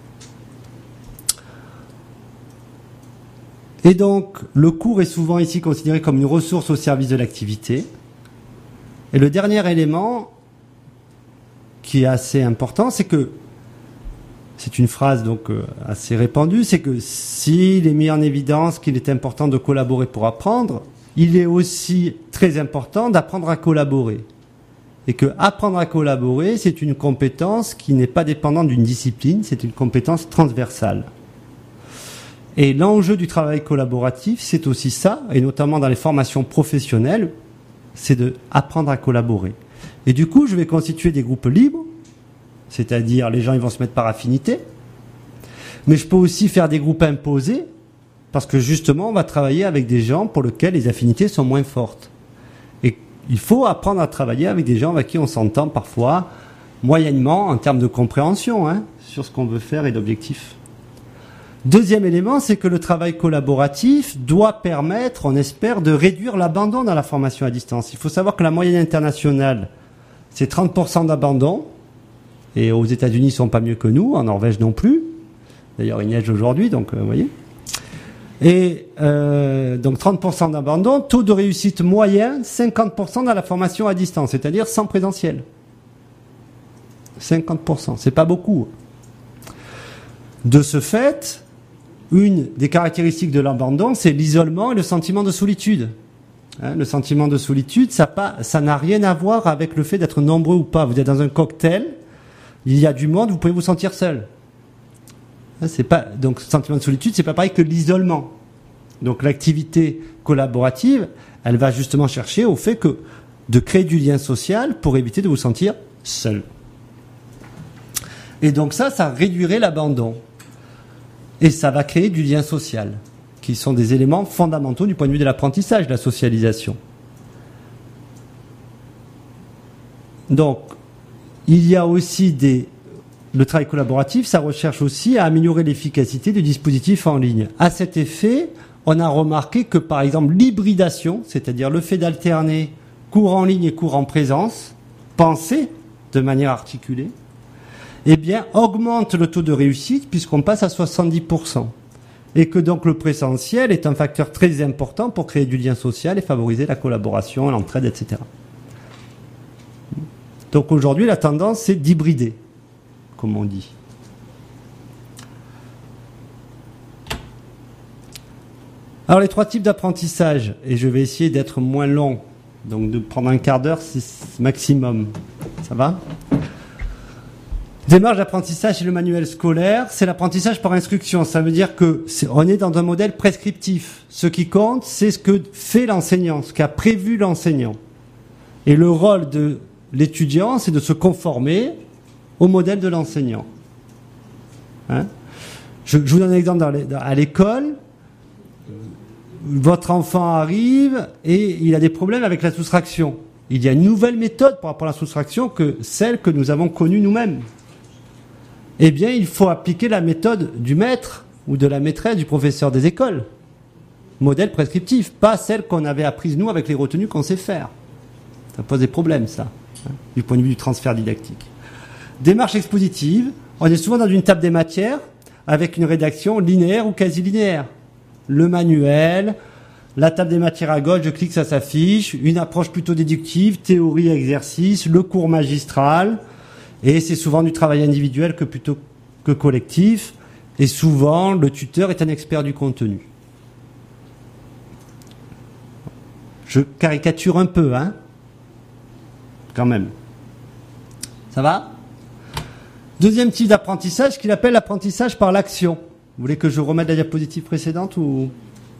Et donc, le cours est souvent ici considéré comme une ressource au service de l'activité. Et le dernier élément qui est assez important, c'est que, c'est une phrase donc assez répandue, c'est que s'il est mis en évidence qu'il est important de collaborer pour apprendre, il est aussi très important d'apprendre à collaborer. Et que apprendre à collaborer, c'est une compétence qui n'est pas dépendante d'une discipline, c'est une compétence transversale. Et l'enjeu du travail collaboratif, c'est aussi ça, et notamment dans les formations professionnelles, c'est d'apprendre à collaborer. Et du coup, je vais constituer des groupes libres, c'est-à-dire les gens ils vont se mettre par affinité, mais je peux aussi faire des groupes imposés, parce que justement, on va travailler avec des gens pour lesquels les affinités sont moins fortes. Et il faut apprendre à travailler avec des gens avec qui on s'entend parfois moyennement en termes de compréhension, hein, sur ce qu'on veut faire et d'objectifs. Deuxième élément, c'est que le travail collaboratif doit permettre, on espère, de réduire l'abandon dans la formation à distance. Il faut savoir que la moyenne internationale, c'est 30% d'abandon. Et aux États-Unis, ils ne sont pas mieux que nous, en Norvège non plus. D'ailleurs, il neige aujourd'hui, donc vous voyez. Et donc 30% d'abandon, taux de réussite moyen, 50% dans la formation à distance, c'est-à-dire sans présentiel. 50%, c'est pas beaucoup. De ce fait, une des caractéristiques de l'abandon, c'est l'isolement et le sentiment de solitude. Hein, le sentiment de solitude, ça n'a rien à voir avec le fait d'être nombreux ou pas. Vous êtes dans un cocktail, il y a du monde, vous pouvez vous sentir seul. Hein, donc, le sentiment de solitude, c'est pas pareil que l'isolement. Donc, l'activité collaborative, elle va justement chercher au fait de créer du lien social pour éviter de vous sentir seul. Et donc ça réduirait l'abandon. Et ça va créer du lien social, qui sont des éléments fondamentaux du point de vue de l'apprentissage, de la socialisation. Donc, il y a aussi le travail collaboratif, ça recherche aussi à améliorer l'efficacité du dispositif en ligne. À cet effet, on a remarqué que, par exemple, l'hybridation, c'est-à-dire le fait d'alterner cours en ligne et cours en présence, pensé de manière articulée, eh bien, augmente le taux de réussite puisqu'on passe à 70%. Et que donc le présentiel est un facteur très important pour créer du lien social et favoriser la collaboration, l'entraide, etc. Donc aujourd'hui, la tendance, c'est d'hybrider, comme on dit. Alors les 3 types d'apprentissage, et je vais essayer d'être moins long, donc de prendre un quart d'heure, c'est maximum. Ça va ? Démarche d'apprentissage chez le manuel scolaire, c'est l'apprentissage par instruction. Ça veut dire on est dans un modèle prescriptif. Ce qui compte, c'est ce que fait l'enseignant, ce qu'a prévu l'enseignant. Et le rôle de l'étudiant, c'est de se conformer au modèle de l'enseignant. Hein ? Je vous donne un exemple à l'école. Votre enfant arrive et il a des problèmes avec la soustraction. il y a une nouvelle méthode pour apprendre la soustraction que celle que nous avons connue nous-mêmes. Eh bien, il faut appliquer la méthode du maître ou de la maîtresse, du professeur des écoles. Modèle prescriptif, pas celle qu'on avait apprise nous avec les retenues qu'on sait faire. Ça pose des problèmes, ça, hein, du point de vue du transfert didactique. Démarche expositive, on est souvent dans une table des matières avec une rédaction linéaire ou quasi linéaire. Le manuel, la table des matières à gauche, je clique, ça s'affiche, une approche plutôt déductive, théorie, exercice, le cours magistral, et c'est souvent du travail individuel que plutôt que collectif, et souvent le tuteur est un expert du contenu. Je caricature un peu, hein, quand même. Ça va ? Deuxième type d'apprentissage qu'il appelle l'apprentissage par l'action. Vous voulez que je remette la diapositive précédente ou... Ouais ?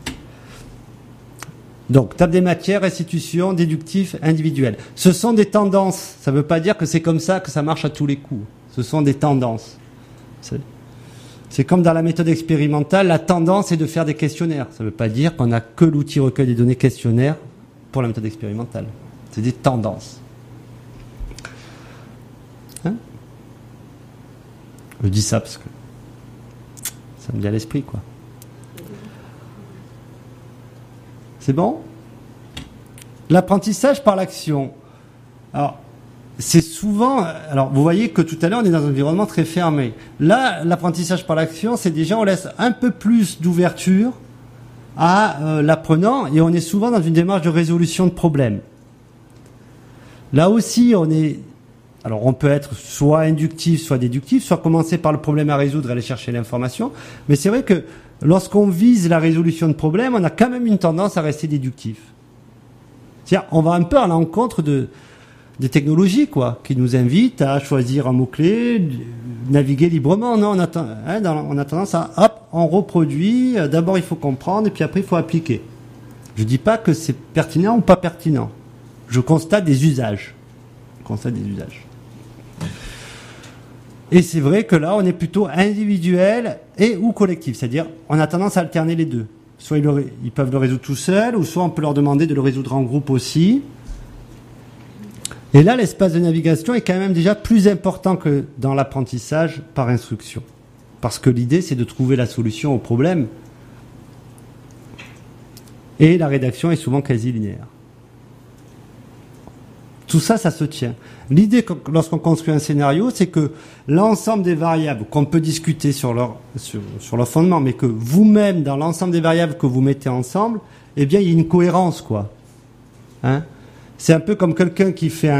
Donc, table des matières, restitution, déductif, individuel. Ce sont des tendances. Ça ne veut pas dire que c'est comme ça que ça marche à tous les coups. Ce sont des tendances. C'est comme dans la méthode expérimentale, la tendance est de faire des questionnaires. Ça ne veut pas dire qu'on n'a que l'outil recueil des données questionnaire pour la méthode expérimentale. C'est des tendances. Hein ? Je dis ça parce que ça me vient à l'esprit, quoi. C'est bon ? L'apprentissage par l'action. Alors, c'est souvent... Alors, vous voyez que tout à l'heure, on est dans un environnement très fermé. Là, l'apprentissage par l'action, c'est déjà, on laisse un peu plus d'ouverture à l'apprenant et on est souvent dans une démarche de résolution de problèmes. Là aussi, on est... Alors, on peut être soit inductif, soit déductif, soit commencer par le problème à résoudre et aller chercher l'information. Mais c'est vrai que lorsqu'on vise la résolution de problèmes, on a quand même une tendance à rester déductif. C'est-à-dire, on va un peu à l'encontre des technologies, quoi, qui nous invitent à choisir un mot-clé, naviguer librement. Non, on a tendance à, hop, on reproduit, d'abord il faut comprendre, et puis après il faut appliquer. Je dis pas que c'est pertinent ou pas pertinent. Je constate des usages. Et c'est vrai que là, on est plutôt individuel et ou collectif. C'est-à-dire, on a tendance à alterner les deux. Soit ils peuvent le résoudre tout seuls, ou soit on peut leur demander de le résoudre en groupe aussi. Et là, l'espace de navigation est quand même déjà plus important que dans l'apprentissage par instruction. Parce que l'idée, c'est de trouver la solution au problème. Et la rédaction est souvent quasi linéaire. Tout ça, ça se tient. L'idée, lorsqu'on construit un scénario, c'est que l'ensemble des variables qu'on peut discuter sur leur fondement, mais que vous-même, dans l'ensemble des variables que vous mettez ensemble, eh bien, il y a une cohérence, quoi. Hein ? C'est un peu comme quelqu'un qui fait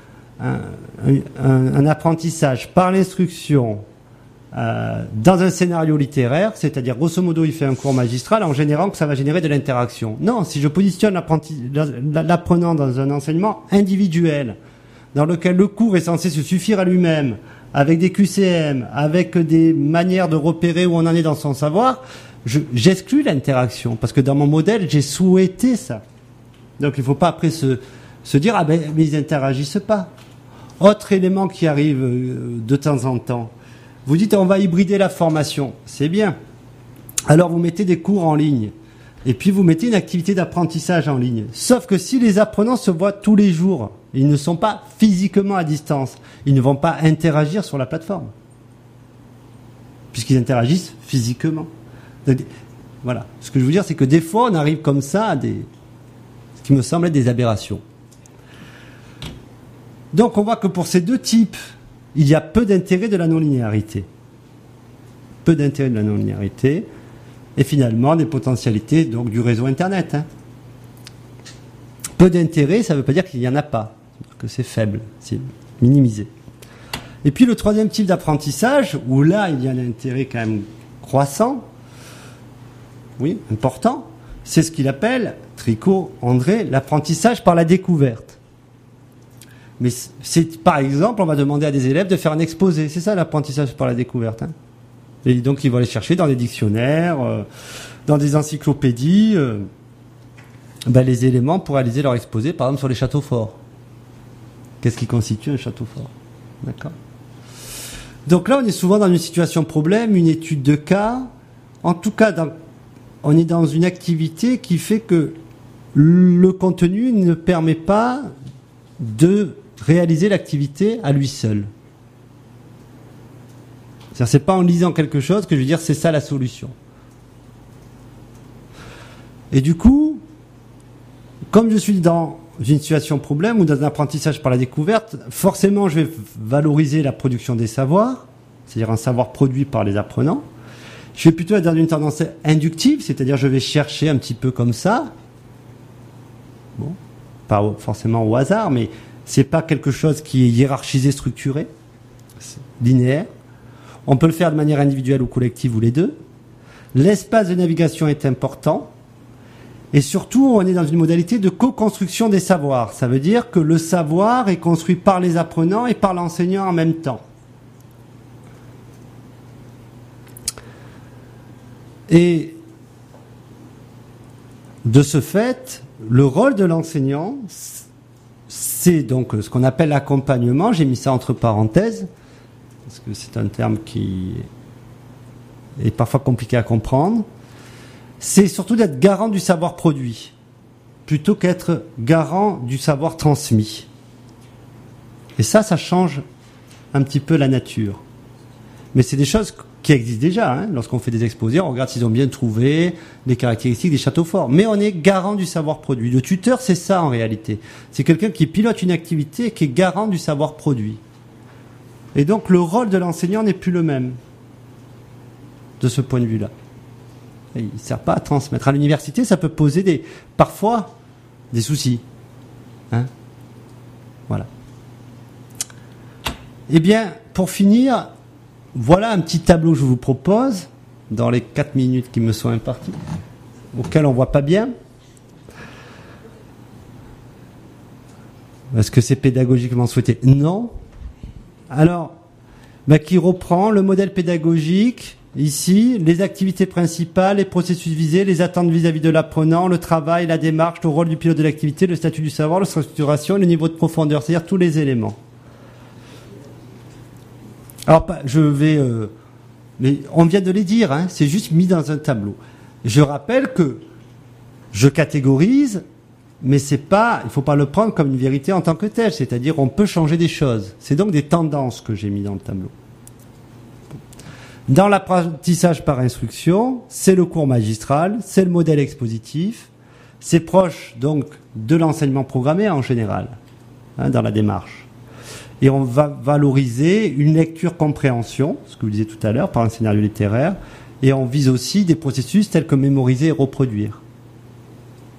un apprentissage par l'instruction dans un scénario littéraire, c'est-à-dire, grosso modo, il fait un cours magistral en générant que ça va générer de l'interaction. Non, si je positionne l'apprenant dans un enseignement individuel, dans lequel le cours est censé se suffire à lui-même, avec des QCM, avec des manières de repérer où on en est dans son savoir, j'exclus l'interaction, parce que dans mon modèle, j'ai souhaité ça. Donc il ne faut pas après se dire, ah ben, mais ils n'interagissent pas. Autre élément qui arrive de temps en temps, vous dites, on va hybrider la formation, c'est bien. Alors vous mettez des cours en ligne, et puis vous mettez une activité d'apprentissage en ligne. Sauf que si les apprenants se voient tous les jours, ils ne sont pas physiquement à distance, ils ne vont pas interagir sur la plateforme, puisqu'ils interagissent physiquement. Donc, voilà. Ce que je veux dire, c'est que des fois, on arrive comme ça à ce qui me semble être des aberrations. Donc on voit que pour ces deux types, il y a peu d'intérêt de la non-linéarité. Peu d'intérêt de la non-linéarité. Et finalement, des potentialités donc, du réseau Internet. Hein. Peu d'intérêt, ça ne veut pas dire qu'il n'y en a pas. Que c'est faible, c'est minimisé. Et puis le troisième type d'apprentissage, où là, il y a un intérêt quand même croissant, oui, important, c'est ce qu'il appelle, Tricot, André, l'apprentissage par la découverte. Mais c'est, par exemple, on va demander à des élèves de faire un exposé. C'est ça l'apprentissage par la découverte. Hein. Et donc, ils vont aller chercher dans des dictionnaires, dans des encyclopédies, les éléments pour réaliser leur exposé, par exemple sur les châteaux forts. Qu'est-ce qui constitue un château fort ? D'accord ? Donc là, on est souvent dans une situation problème, une étude de cas. En tout cas, on est dans une activité qui fait que le contenu ne permet pas de réaliser l'activité à lui seul. C'est pas en lisant quelque chose que je veux dire c'est ça la solution. Et du coup, comme je suis dans une situation problème ou dans un apprentissage par la découverte, forcément je vais valoriser la production des savoirs, c'est-à-dire un savoir produit par les apprenants. Je vais plutôt être dans une tendance inductive, c'est-à-dire je vais chercher un petit peu comme ça. Bon, pas forcément au hasard, mais c'est pas quelque chose qui est hiérarchisé, structuré, linéaire. On peut le faire de manière individuelle ou collective ou les deux. L'espace de navigation est important. Et surtout, on est dans une modalité de co-construction des savoirs. Ça veut dire que le savoir est construit par les apprenants et par l'enseignant en même temps. Et de ce fait, le rôle de l'enseignant, c'est donc ce qu'on appelle l'accompagnement. J'ai mis ça entre parenthèses, parce que c'est un terme qui est parfois compliqué à comprendre. C'est surtout d'être garant du savoir produit, plutôt qu'être garant du savoir transmis. Et ça change un petit peu la nature. Mais c'est des choses qui existent déjà. Hein. Lorsqu'on fait des exposés, on regarde s'ils ont bien trouvé les caractéristiques des châteaux forts. Mais on est garant du savoir produit. Le tuteur, c'est ça en réalité. C'est quelqu'un qui pilote une activité et qui est garant du savoir produit. Et donc le rôle de l'enseignant n'est plus le même de ce point de vue-là. Et il ne sert pas à transmettre. À l'université, ça peut poser parfois des soucis. Hein. Voilà. Eh bien, pour finir, voilà un petit tableau que je vous propose, dans les 4 minutes qui me sont imparties, auquel on ne voit pas bien. Est-ce que c'est pédagogiquement souhaité? Non. Alors, qui reprend le modèle pédagogique, ici, les activités principales, les processus visés, les attentes vis-à-vis de l'apprenant, le travail, la démarche, le rôle du pilote de l'activité, le statut du savoir, la structuration et le niveau de profondeur, c'est-à-dire tous les éléments. Alors, mais on vient de les dire, hein, c'est juste mis dans un tableau. Je rappelle que je catégorise, mais il ne faut pas le prendre comme une vérité en tant que telle, c'est-à-dire on peut changer des choses. C'est donc des tendances que j'ai mis dans le tableau. Dans l'apprentissage par instruction, c'est le cours magistral, c'est le modèle expositif, c'est proche donc de l'enseignement programmé en général, hein, dans la démarche. Et on va valoriser une lecture-compréhension, ce que vous disiez tout à l'heure, par un scénario littéraire, et on vise aussi des processus tels que mémoriser et reproduire. D'accord ?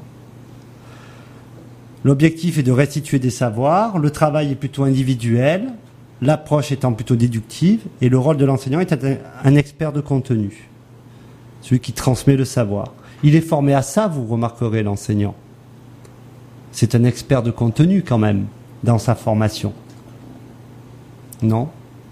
L'objectif est de restituer des savoirs, le travail est plutôt individuel, l'approche étant plutôt déductive, et le rôle de l'enseignant est un expert de contenu, celui qui transmet le savoir. Il est formé à ça, vous remarquerez, l'enseignant. C'est un expert de contenu quand même, dans sa formation. Non ?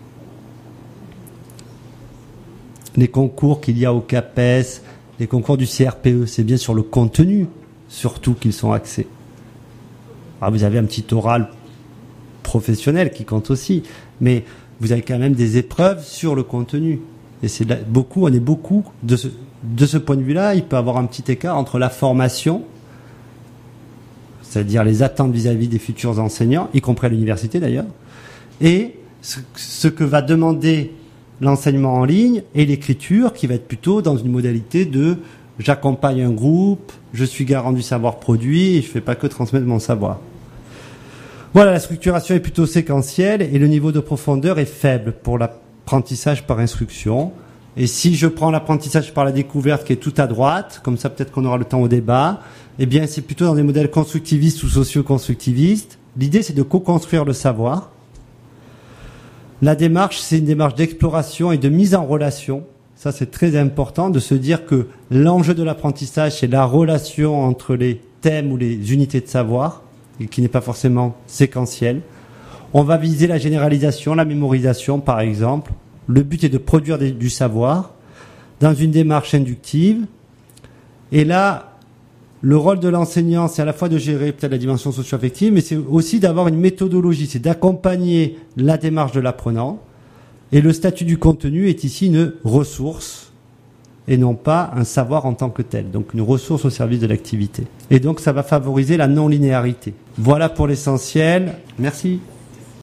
Les concours qu'il y a au CAPES, les concours du CRPE, c'est bien sur le contenu, surtout qu'ils sont axés. Alors vous avez un petit oral professionnel qui compte aussi, mais vous avez quand même des épreuves sur le contenu. Et c'est on est beaucoup de ce point de vue-là, il peut y avoir un petit écart entre la formation, c'est-à-dire les attentes vis-à-vis des futurs enseignants, y compris à l'université d'ailleurs, et ce que va demander l'enseignement en ligne et l'écriture qui va être plutôt dans une modalité de j'accompagne un groupe, je suis garant du savoir produit et je ne fais pas que transmettre mon savoir. Voilà, la structuration est plutôt séquentielle et le niveau de profondeur est faible pour l'apprentissage par instruction. Et si je prends l'apprentissage par la découverte qui est tout à droite, comme ça peut-être qu'on aura le temps au débat, eh bien c'est plutôt dans des modèles constructivistes ou socio-constructivistes. L'idée c'est de co-construire le savoir. La démarche, c'est une démarche d'exploration et de mise en relation. Ça, c'est très important de se dire que l'enjeu de l'apprentissage, c'est la relation entre les thèmes ou les unités de savoir, et qui n'est pas forcément séquentielle. On va viser la généralisation, la mémorisation, par exemple. Le but est de produire du savoir dans une démarche inductive. Et là, le rôle de l'enseignant, c'est à la fois de gérer peut-être la dimension socio-affective, mais c'est aussi d'avoir une méthodologie, c'est d'accompagner la démarche de l'apprenant. Et le statut du contenu est ici une ressource et non pas un savoir en tant que tel, donc une ressource au service de l'activité. Et donc ça va favoriser la non-linéarité. Voilà pour l'essentiel. Merci.